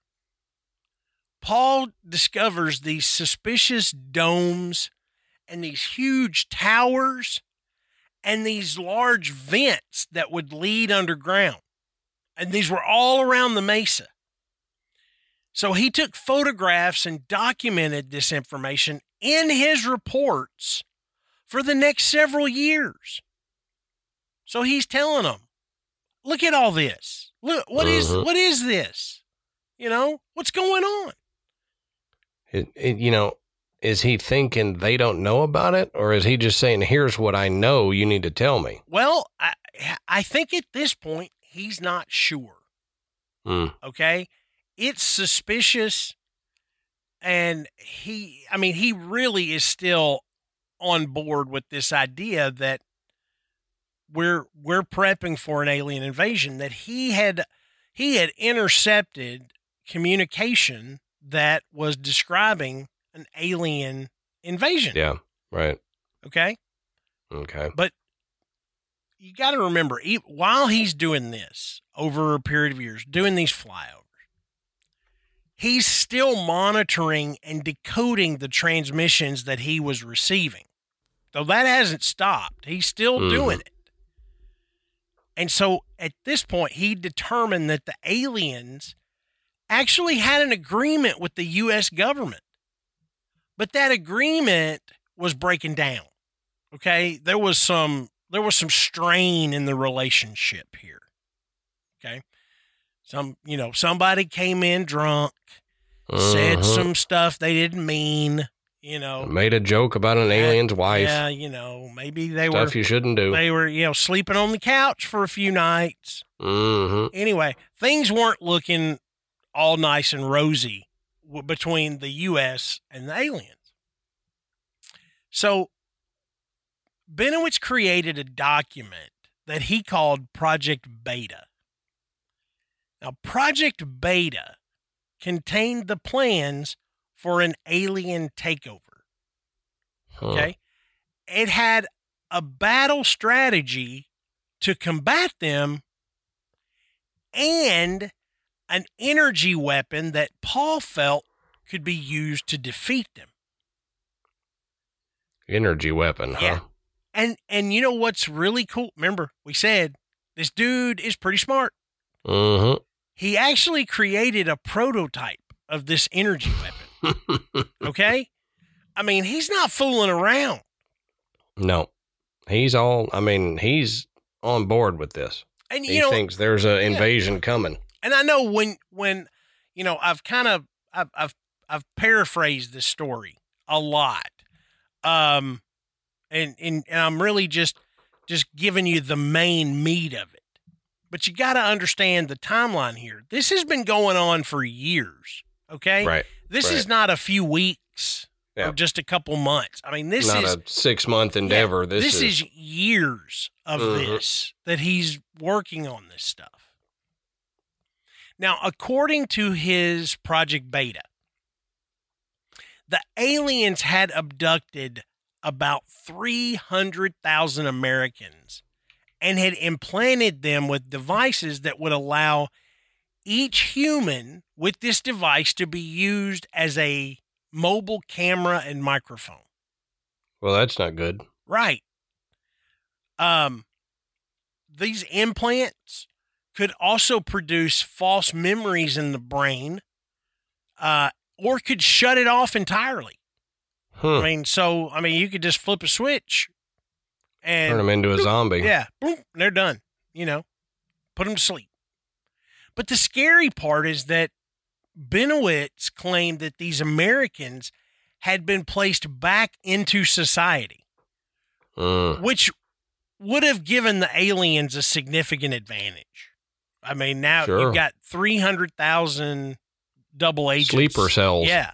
Paul discovers these suspicious domes and these huge towers and these large vents that would lead underground. And these were all around the mesa. So he took photographs and documented this information in his reports for the next several years. So he's telling them, look at all this. Look, what is this? What's going on? Is he thinking they don't know about it? Or is he just saying, here's what I know, you need to tell me? Well, I think at this point, he's not sure. Okay? It's suspicious. And he really is still on board with this idea that we're prepping for an alien invasion, that he had intercepted communication that was describing an alien invasion. Yeah, right. Okay. Okay. But you got to remember, while he's doing this over a period of years, doing these flyovers, he's still monitoring and decoding the transmissions that he was receiving. So that hasn't stopped. He's still doing it. And so at this point, he determined that the aliens actually had an agreement with the U.S. government. But that agreement was breaking down. Okay? There was some strain in the relationship here. Okay? Somebody came in drunk, said some stuff they didn't mean, Made a joke about an alien's wife. Yeah, maybe Stuff you shouldn't do. They were, sleeping on the couch for a few nights. Anyway, things weren't looking all nice and rosy between the U.S. and the aliens. So Benowitz created a document that he called Project Beta. Now, Project Beta contained the plans for an alien takeover. Okay? It had a battle strategy to combat them and an energy weapon that Paul felt could be used to defeat them. Energy weapon, yeah. huh? And you know what's really cool? Remember, we said this dude is pretty smart. He actually created a prototype of this energy weapon. Okay? I mean, he's not fooling around. No. He's on board with this. And he thinks there's an invasion coming. And I know when I've paraphrased this story a lot. And I'm really just giving you the main meat of it. But you got to understand the timeline here. This has been going on for years, okay? Right. This is not a few weeks or just a couple months. I mean, this is not a 6-month endeavor. Yeah, this is years of this that he's working on this stuff. Now, according to his Project Beta, the aliens had abducted about 300,000 Americans and had implanted them with devices that would allow each human with this device to be used as a mobile camera and microphone. Well, that's not good. Right. These implants could also produce false memories in the brain, or could shut it off entirely. I mean, you could just flip a switch and turn them into a zombie. Yeah, boom, they're done. Put them to sleep. But the scary part is that Benowitz claimed that these Americans had been placed back into society, which would have given the aliens a significant advantage. I mean, now you've got 300,000 double agents. Sleeper cells. Yeah.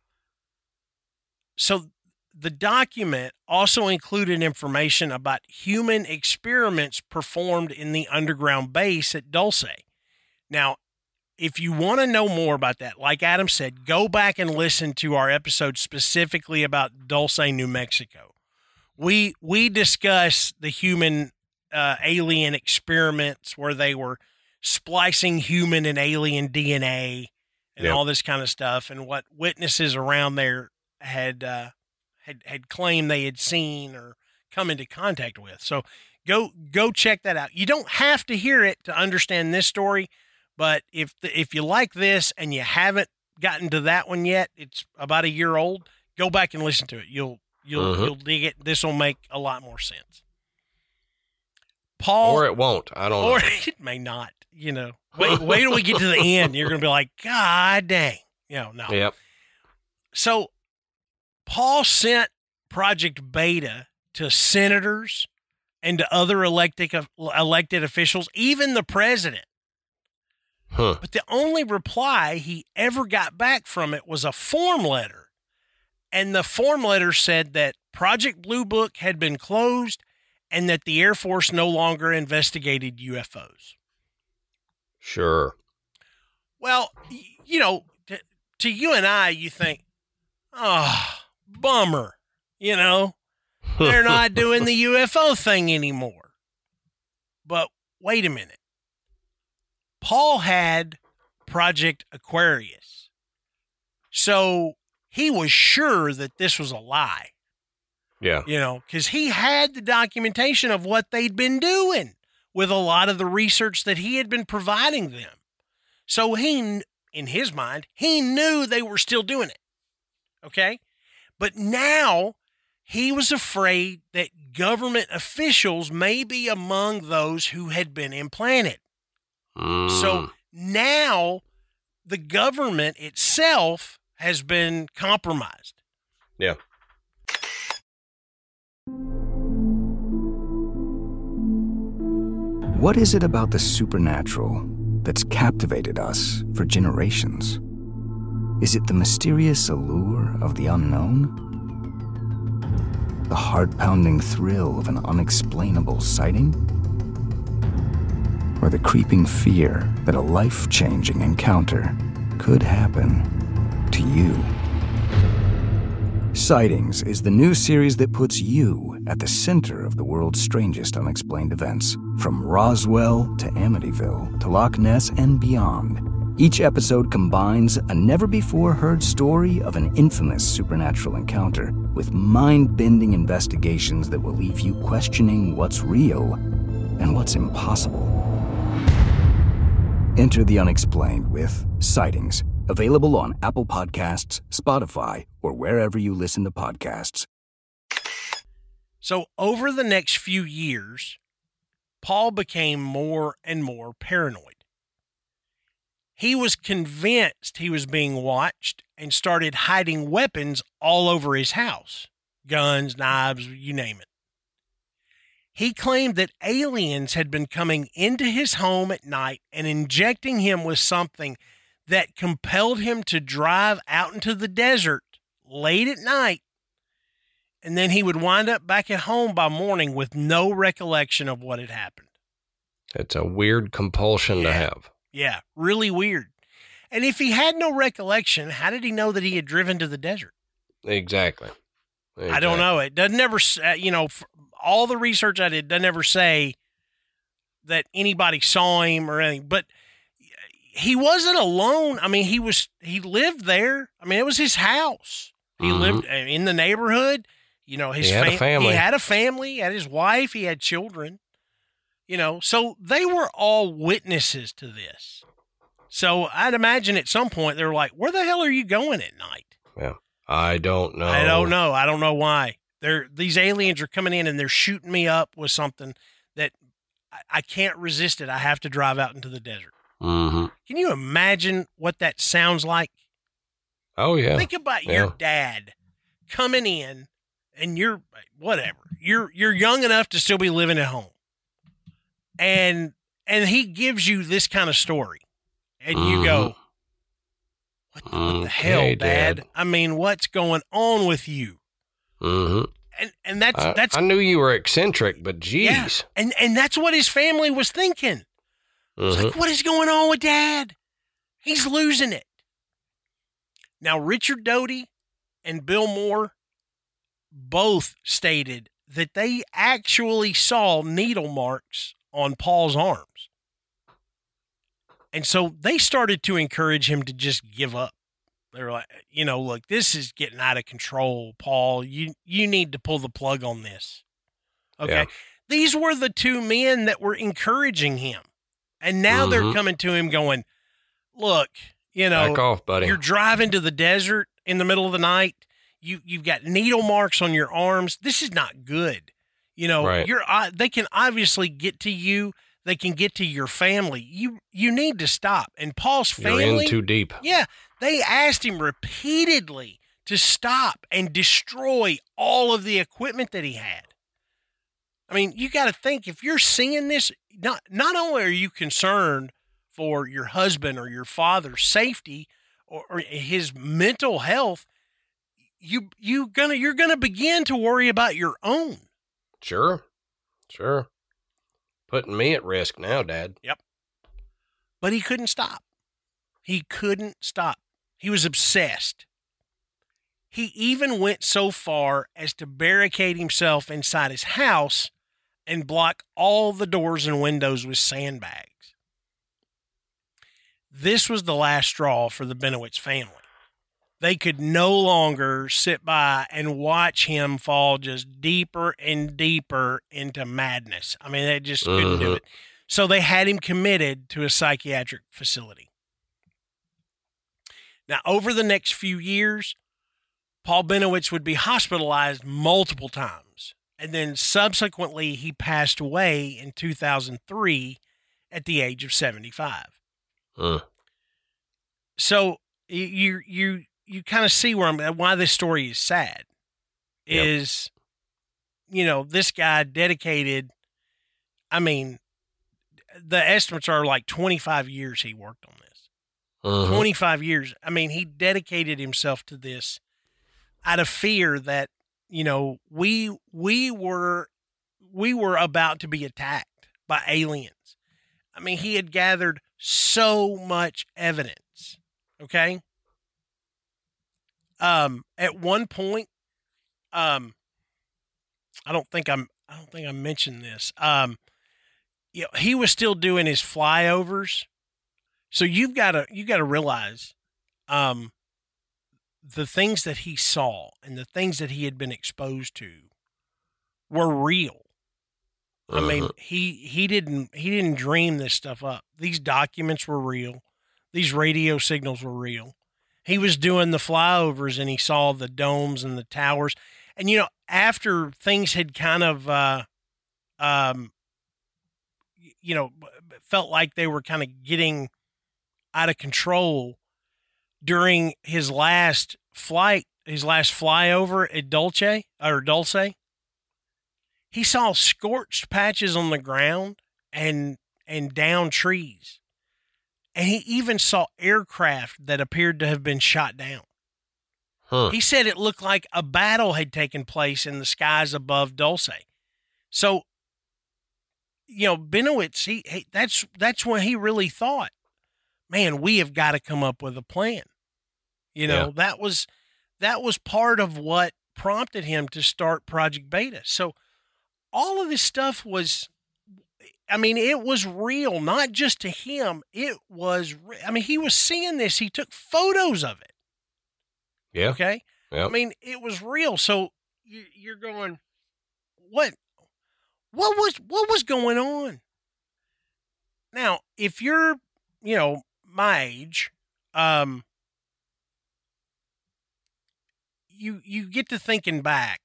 So the document also included information about human experiments performed in the underground base at Dulce. Now, if you want to know more about that, like Adam said, go back and listen to our episode specifically about Dulce, New Mexico. We discuss the human alien experiments where they were splicing human and alien DNA and all this kind of stuff, and what witnesses around there had claimed they had seen or come into contact with. So go check that out. You don't have to hear it to understand this story, but if you like this and you haven't gotten to that one yet, it's about a year old. Go back and listen to it. You'll dig it. This will make a lot more sense. Paul, or it won't. I don't know. Or it may not. Wait till we get to the end. You're going to be like, God dang. No. Yep. So Paul sent Project Beta to senators and to other elected officials, even the president. Huh. But the only reply he ever got back from it was a form letter. And the form letter said that Project Blue Book had been closed and that the Air Force no longer investigated UFOs. Sure. Well, to you and I, you think, oh, bummer, they're not doing the UFO thing anymore. But wait a minute. Paul had Project Aquarius. So he was sure that this was a lie. Yeah. Because he had the documentation of what they'd been doing with a lot of the research that he had been providing them. So in his mind, he knew they were still doing it. Okay? But now he was afraid that government officials may be among those who had been implanted. So now the government itself has been compromised. Yeah. What is it about the supernatural that's captivated us for generations? Is it the mysterious allure of the unknown? The heart-pounding thrill of an unexplainable sighting? Or the creeping fear that a life-changing encounter could happen to you? Sightings is the new series that puts you at the center of the world's strangest unexplained events. From Roswell to Amityville to Loch Ness and beyond, each episode combines a never-before-heard story of an infamous supernatural encounter with mind-bending investigations that will leave you questioning what's real and what's impossible. Enter the unexplained with Sightings, available on Apple Podcasts, Spotify, or wherever you listen to podcasts. So over the next few years, Paul became more and more paranoid. He was convinced he was being watched and started hiding weapons all over his house. Guns, knives, you name it. He claimed that aliens had been coming into his home at night and injecting him with something that compelled him to drive out into the desert late at night, and then he would wind up back at home by morning with no recollection of what had happened. It's a weird compulsion to have. Yeah, really weird. And if he had no recollection, how did he know that he had driven to the desert? Exactly. I don't know. It doesn't ever, all the research I did doesn't ever say that anybody saw him or anything, but he wasn't alone. I mean, he lived there. I mean, it was his house. He lived in the neighborhood. He had a family. He had a family. He had his wife. He had children. So they were all witnesses to this. So I'd imagine at some point they were like, "Where the hell are you going at night?" Yeah, I don't know. I don't know why. These aliens are coming in and they're shooting me up with something that I can't resist it. I have to drive out into the desert. Mm-hmm. Can you imagine what that sounds like? Oh, yeah. Think about your dad coming in and you're young enough to still be living at home. And he gives you this kind of story. And you go, what the hell, Dad? I mean, what's going on with you? Mm-hmm. And that's I knew you were eccentric, but geez. Yeah. And that's what his family was thinking. It's like, what is going on with Dad? He's losing it. Now, Richard Doty and Bill Moore both stated that they actually saw needle marks on Paul's arms. And so they started to encourage him to just give up. They're like, look, this is getting out of control, Paul. You need to pull the plug on this. Okay. Yeah. These were the two men that were encouraging him. And now they're coming to him going, look, You know, back off, buddy. You're driving to the desert in the middle of the night. You've got needle marks on your arms. This is not good. You know, Right. they can obviously get to you. They can get to your family. You need to stop. And Paul's family, You're in too deep. yeah, they asked him repeatedly to stop and destroy all of the equipment that he had. I mean, you got to think, if you're seeing this, not only are you concerned for your husband or your father's safety or his mental health, you're gonna begin to worry about your own. Sure. Putting me at risk now, Dad. Yep. But he couldn't stop. He was obsessed. He even went so far as to barricade himself inside his house and block all the doors and windows with sandbags. This was the last straw for the Benowitz family. They could no longer sit by and watch him fall just deeper and deeper into madness. I mean, they just couldn't do it. So they had him committed to a psychiatric facility. Now, over the next few years, Paul Benowitz would be hospitalized multiple times. And then subsequently, he passed away in 2003 at the age of 75. So you kind of see why this story is sad. Is, you know, this guy dedicated, I mean, the estimates are like 25 years he worked on this. 25 years. I mean, he dedicated himself to this out of fear that, you know, we were about to be attacked by aliens. I mean, he had gathered so much evidence. Okay. At one point, I don't think I mentioned this. You know, he was still doing his flyovers. So you got to realize, the things that he saw and the things that he had been exposed to were real. I mean, he didn't dream this stuff up. These documents were real. These radio signals were real. He was doing the flyovers and he saw the domes and the towers. And, you know, after things had kind of, you know, felt like they were kind of getting out of control during his last flight, his last flyover at Dulce, he saw scorched patches on the ground and down trees. And he even saw aircraft that appeared to have been shot down. He said it looked like a battle had taken place in the skies above Dulce. So, you know, Benowitz, that's when he really thought, man, we have got to come up with a plan. You know, that was part of what prompted him to start Project Beta. So all of this stuff was, I mean, it was real, not just to him. It was, I mean, he was seeing this. He took photos of it. Yeah. Okay. Yep. I mean, it was real. So you're going, what was going on? Now, if you're, you know, my age, you get to thinking back.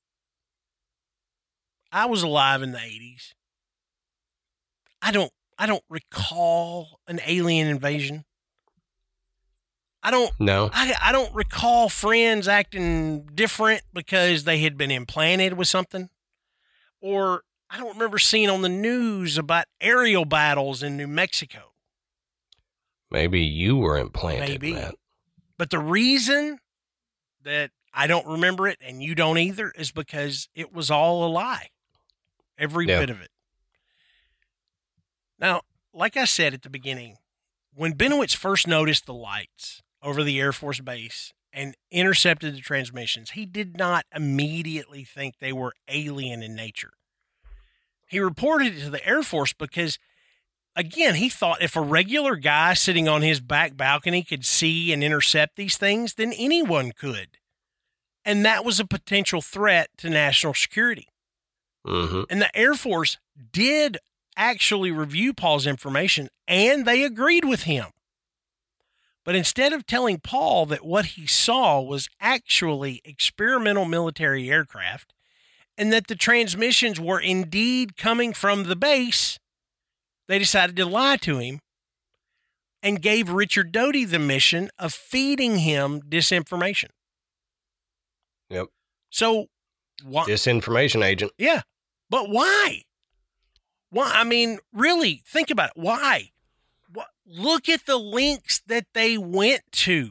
I was alive in the 80s. I don't recall an alien invasion. I don't recall friends acting different because they had been implanted with something. Or I don't remember seeing on the news about aerial battles in New Mexico. Maybe you were implanted. Maybe. Matt. But the reason that I don't remember it and you don't either is because it was all a lie. Every bit of it. Now, like I said at the beginning, when Benowitz first noticed the lights over the Air Force Base and intercepted the transmissions, he did not immediately think they were alien in nature. He reported it to the Air Force because, again, he thought if a regular guy sitting on his back balcony could see and intercept these things, then anyone could. And that was a potential threat to national security. And the Air Force did actually review Paul's information, and they agreed with him. But instead of telling Paul that what he saw was actually experimental military aircraft and that the transmissions were indeed coming from the base, they decided to lie to him and gave Richard Doty the mission of feeding him disinformation. Yep. So, why? Disinformation agent. Yeah. But why? Why? I mean, really, think about it. Why? Look at the links that they went to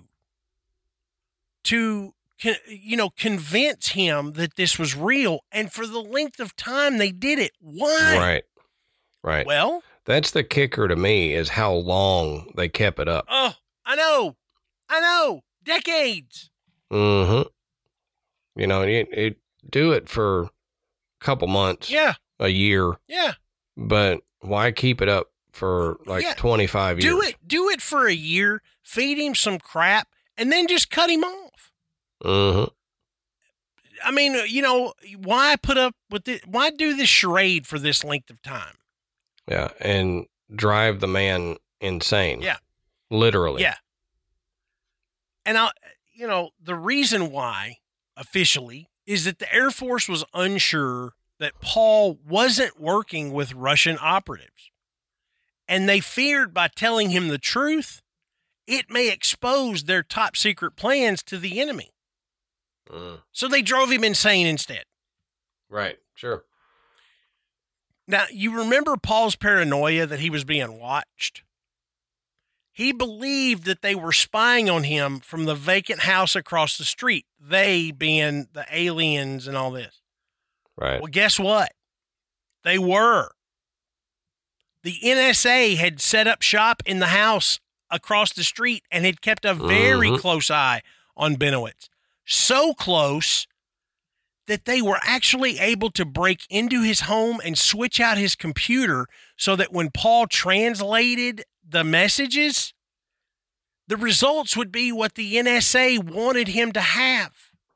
convince him that this was real. And for the length of time they did it. Why? Right. Well, that's the kicker to me, is how long they kept it up. Oh, I know. Decades. Mm-hmm. You know, you do it for a couple months. Yeah. A year. Yeah. But why keep it up for 25 years? Do it for a year, feed him some crap, and then just cut him off. Mm-hmm. I mean, why put up with it? Why do this charade for this length of time? Yeah, and drive the man insane. Yeah. Literally. Yeah. And the reason why officially is that the Air Force was unsure that Paul wasn't working with Russian operatives. And they feared by telling him the truth, it may expose their top secret plans to the enemy. So they drove him insane instead. Right. Sure. Now, you remember Paul's paranoia that he was being watched? He believed that they were spying on him from the vacant house across the street, they being the aliens and all this. Right. Well, guess what? They were. The NSA had set up shop in the house across the street and had kept a very close eye on Benowitz. So close that they were actually able to break into his home and switch out his computer so that when Paul translated the messages, the results would be what the NSA wanted him to have.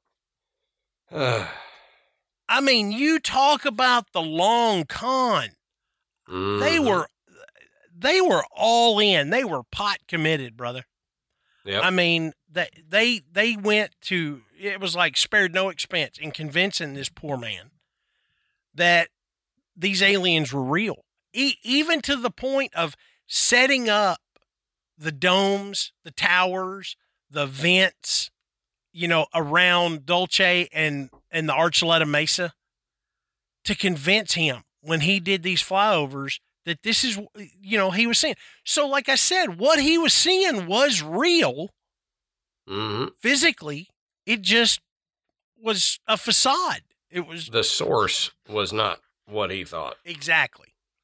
I mean, you talk about the long con. They were all in. They were pot committed, brother. Yep. I mean, they went to, it was like spared no expense in convincing this poor man that these aliens were real. Even to the point of setting up the domes, the towers, the vents, around Dulce and the Archuleta Mesa to convince him when he did these flyovers that this is, he was seeing. So like I said, what he was seeing was real. Physically. It just was a facade. It was. The source was not what he thought. Exactly.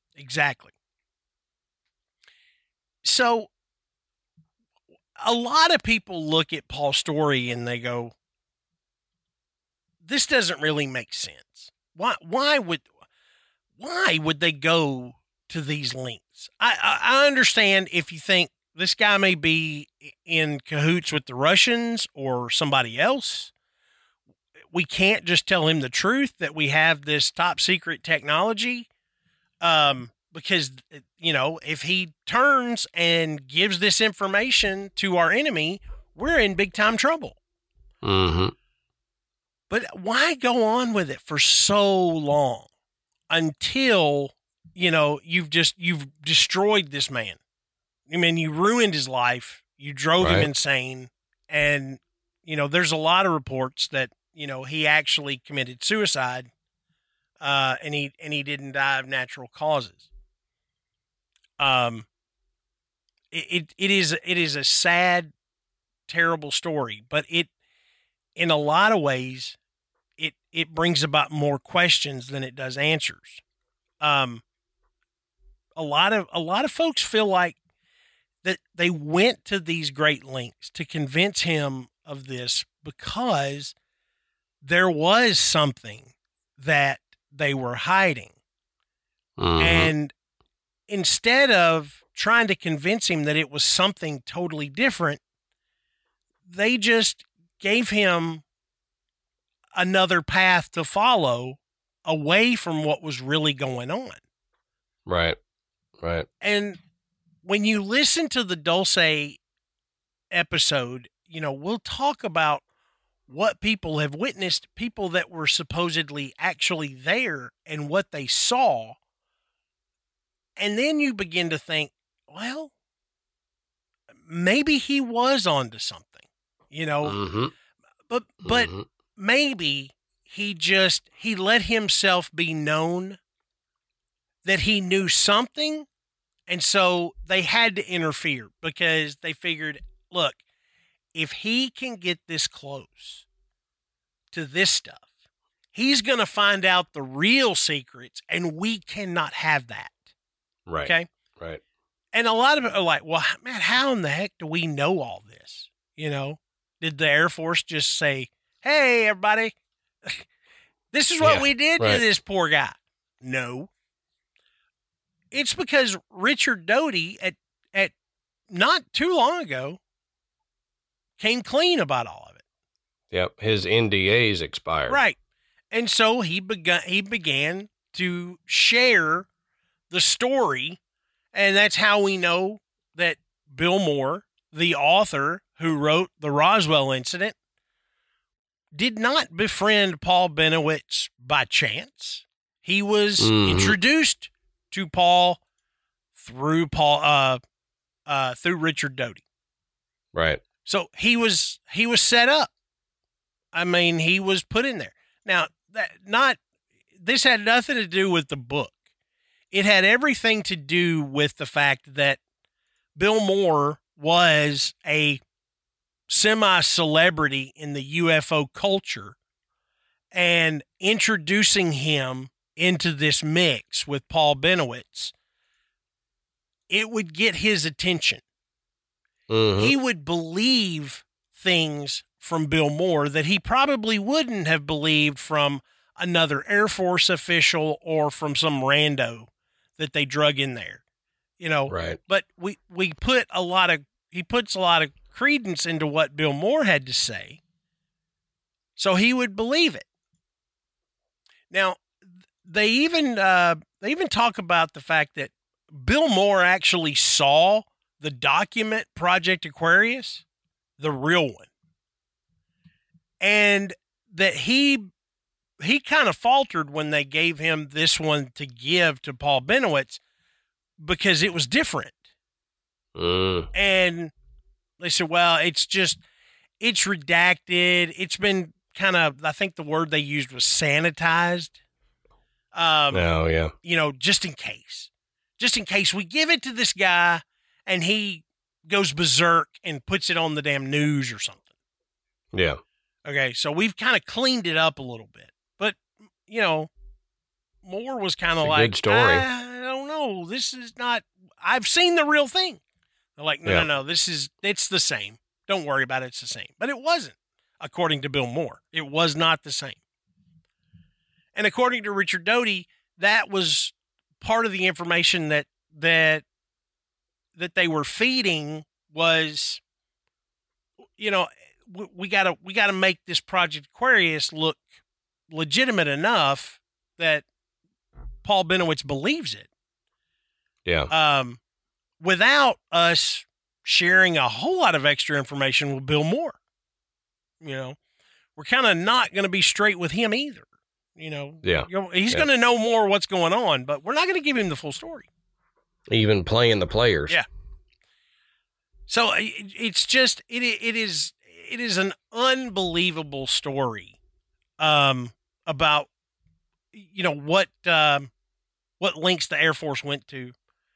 So a lot of people look at Paul's story and they go, this doesn't really make sense. Why would they go to these lengths? I understand if you think this guy may be in cahoots with the Russians or somebody else. We can't just tell him the truth that we have this top secret technology. Because, if he turns and gives this information to our enemy, we're in big time trouble. Mm-hmm. But why go on with it for so long until, you've destroyed this man? I mean, you ruined his life. You drove him insane. And, there's a lot of reports that, he actually committed suicide, and he didn't die of natural causes. It is a sad, terrible story, but in a lot of ways, it brings about more questions than it does answers. A lot of folks feel like that they went to these great lengths to convince him of this because there was something that they were hiding. And instead of trying to convince him that it was something totally different, they just gave him another path to follow away from what was really going on. Right. And when you listen to the Dulce episode, we'll talk about what people have witnessed, people that were supposedly actually there and what they saw. And then you begin to think, well, maybe he was onto something, Mm-hmm. but Mm-hmm. maybe he let himself be known that he knew something. And so they had to interfere because they figured, look, if he can get this close to this stuff, he's going to find out the real secrets, and we cannot have that. Right. Okay. Right. And a lot of it are like, well, man, how in the heck do we know all this? Did the Air Force just say, hey, everybody, this is what we did to this poor guy? No. It's because Richard Doty at not too long ago came clean about all of it. Yep. His NDAs expired. Right. And so he began to share the story, and that's how we know that Bill Moore, the author who wrote the Roswell incident, did not befriend Paul Bennewitz by chance. He was introduced to Paul through Richard Doty. Right. So he was set up. I mean, he was put in there. Now, this had nothing to do with the book. It had everything to do with the fact that Bill Moore was a semi-celebrity in the UFO culture, and introducing him into this mix with Paul Bennewitz, it would get his attention. Mm-hmm. He would believe things from Bill Moore that he probably wouldn't have believed from another Air Force official or from some rando that they drug in there, Right. But he puts a lot of credence into what Bill Moore had to say, so he would believe it. Now, they even talk about the fact that Bill Moore actually saw the document Project Aquarius, the real one, and that he kind of faltered when they gave him this one to give to Paul Bennewitz because it was different. And they said, well, it's redacted. It's been kind of, I think the word they used was sanitized. Just in case we give it to this guy and he goes berserk and puts it on the damn news or something. Yeah. Okay. So we've kind of cleaned it up a little bit, but Moore was kind of like, good story. I don't know. This is not, I've seen the real thing. They're like, no, it's the same. Don't worry about it. It's the same. But it wasn't, according to Bill Moore. It was not the same. And according to Richard Doty, that was part of the information that they were feeding was, we gotta make this Project Aquarius look legitimate enough that Paul Bennewitz believes it. Yeah. Without us sharing a whole lot of extra information with Bill Moore. We're kind of not going to be straight with him either. Yeah. He's going to know more what's going on, but we're not going to give him the full story. Even playing the players. Yeah. So it's just, it is an unbelievable story, about, what lengths the Air Force went to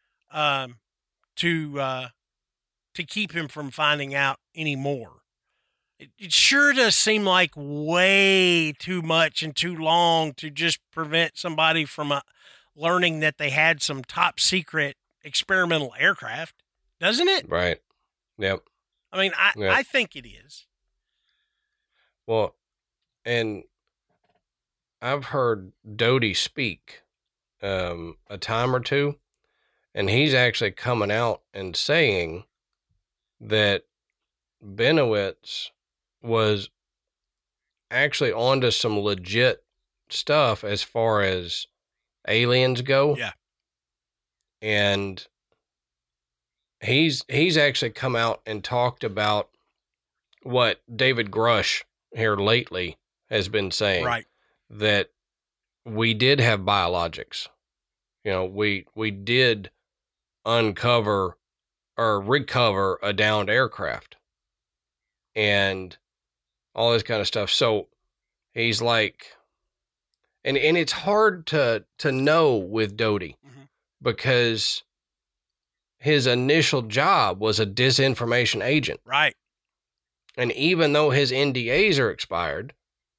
keep him from finding out any more. It sure does seem like way too much and too long to just prevent somebody from learning that they had some top secret experimental aircraft, doesn't it? Right. Yep. I mean, I think it is. Well, and I've heard Doty speak a time or two, and he's actually coming out and saying that Bennewitz was actually onto some legit stuff as far as aliens go. Yeah. And he's actually come out and talked about what David Grush here lately has been saying. Right. That we did have biologics. You know, we did uncover or recover a downed aircraft and all this kind of stuff. So he's like, and it's hard to know with Doty because his initial job was a disinformation agent. Right. And even though his NDAs are expired,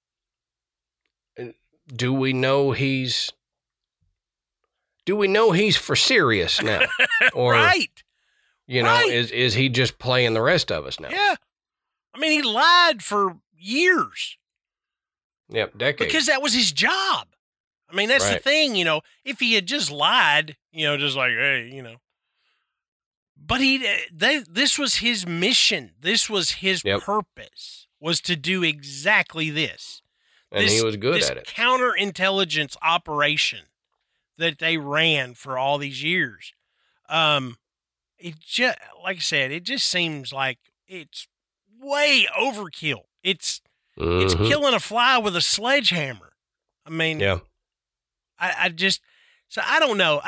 do we know he's for serious now? Or, right. You know, right. is he just playing the rest of us now? Yeah. I mean, he lied for years. Yep, decades. Because that was his job. I mean, that's Right. the thing, you know, if he had just lied, you know, just like, hey, you know. But this was his mission. This was his purpose, was to do exactly this. And he was good at it. This counterintelligence operation that they ran for all these years. It just, like I said, it just seems like it's way overkill. It's killing a fly with a sledgehammer. I mean, yeah. I just, so I don't know.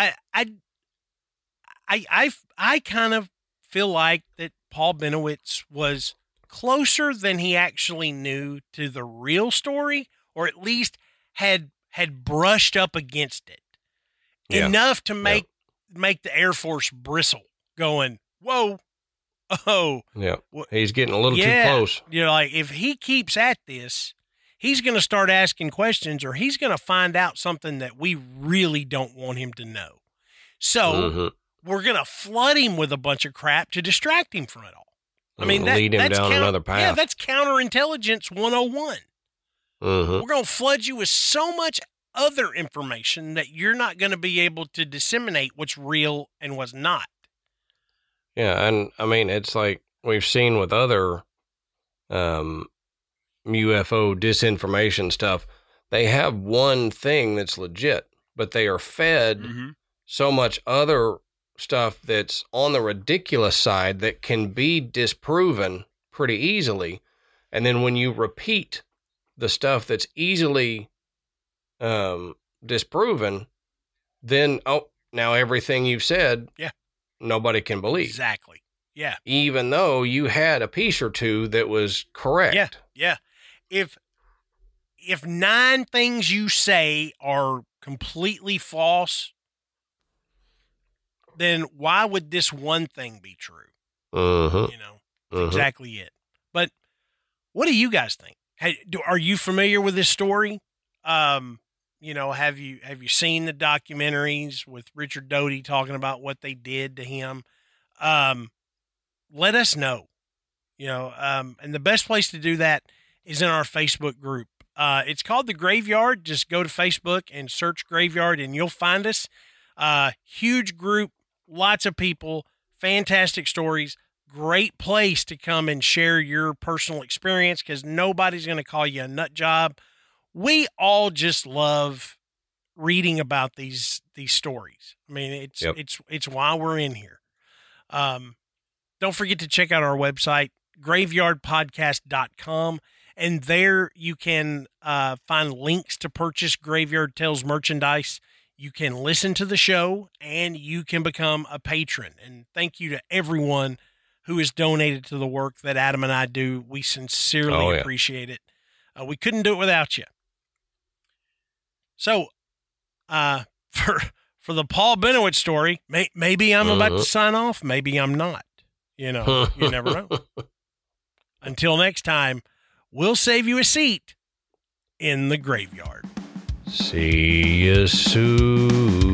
I kind of feel like that Paul Bennewitz was closer than he actually knew to the real story, or at least had brushed up against it enough to make the Air Force bristle, going, whoa, oh, yeah, he's getting a little too close. You know, like if he keeps at this, he's going to start asking questions, or he's going to find out something that we really don't want him to know. So we're going to flood him with a bunch of crap to distract him from it all. I mean, lead him that's down another path. Yeah, that's counterintelligence 101. Mm-hmm. We're going to flood you with so much other information that you're not going to be able to disseminate what's real and what's not. Yeah, and I mean, it's like we've seen with other UFO disinformation stuff. They have one thing that's legit, but they are fed so much other stuff that's on the ridiculous side that can be disproven pretty easily. And then when you repeat the stuff that's easily disproven, then, now everything you've said, nobody can believe. Exactly. Yeah. Even though you had a piece or two that was correct. Yeah. Yeah. If 9 things you say are completely false, then why would this one thing be true? You know, exactly it. But what do you guys think? Hey, are you familiar with this story? You know, have you seen the documentaries with Richard Doty talking about what they did to him? Let us know. You know, and the best place to do that is in our Facebook group. It's called The Graveyard. Just go to Facebook and search Graveyard and you'll find us. Huge group, lots of people, fantastic stories, great place to come and share your personal experience because nobody's going to call you a nut job. We all just love reading about these stories. I mean, it's why we're in here. Don't forget to check out our website, graveyardpodcast.com. And there you can find links to purchase Graveyard Tales merchandise. You can listen to the show and you can become a patron. And thank you to everyone who has donated to the work that Adam and I do. We sincerely appreciate it. We couldn't do it without you. So, for the Paul Bennewitz story, maybe I'm about to sign off. Maybe I'm not. You know, you never know. Until next time, we'll save you a seat in the graveyard. See you soon.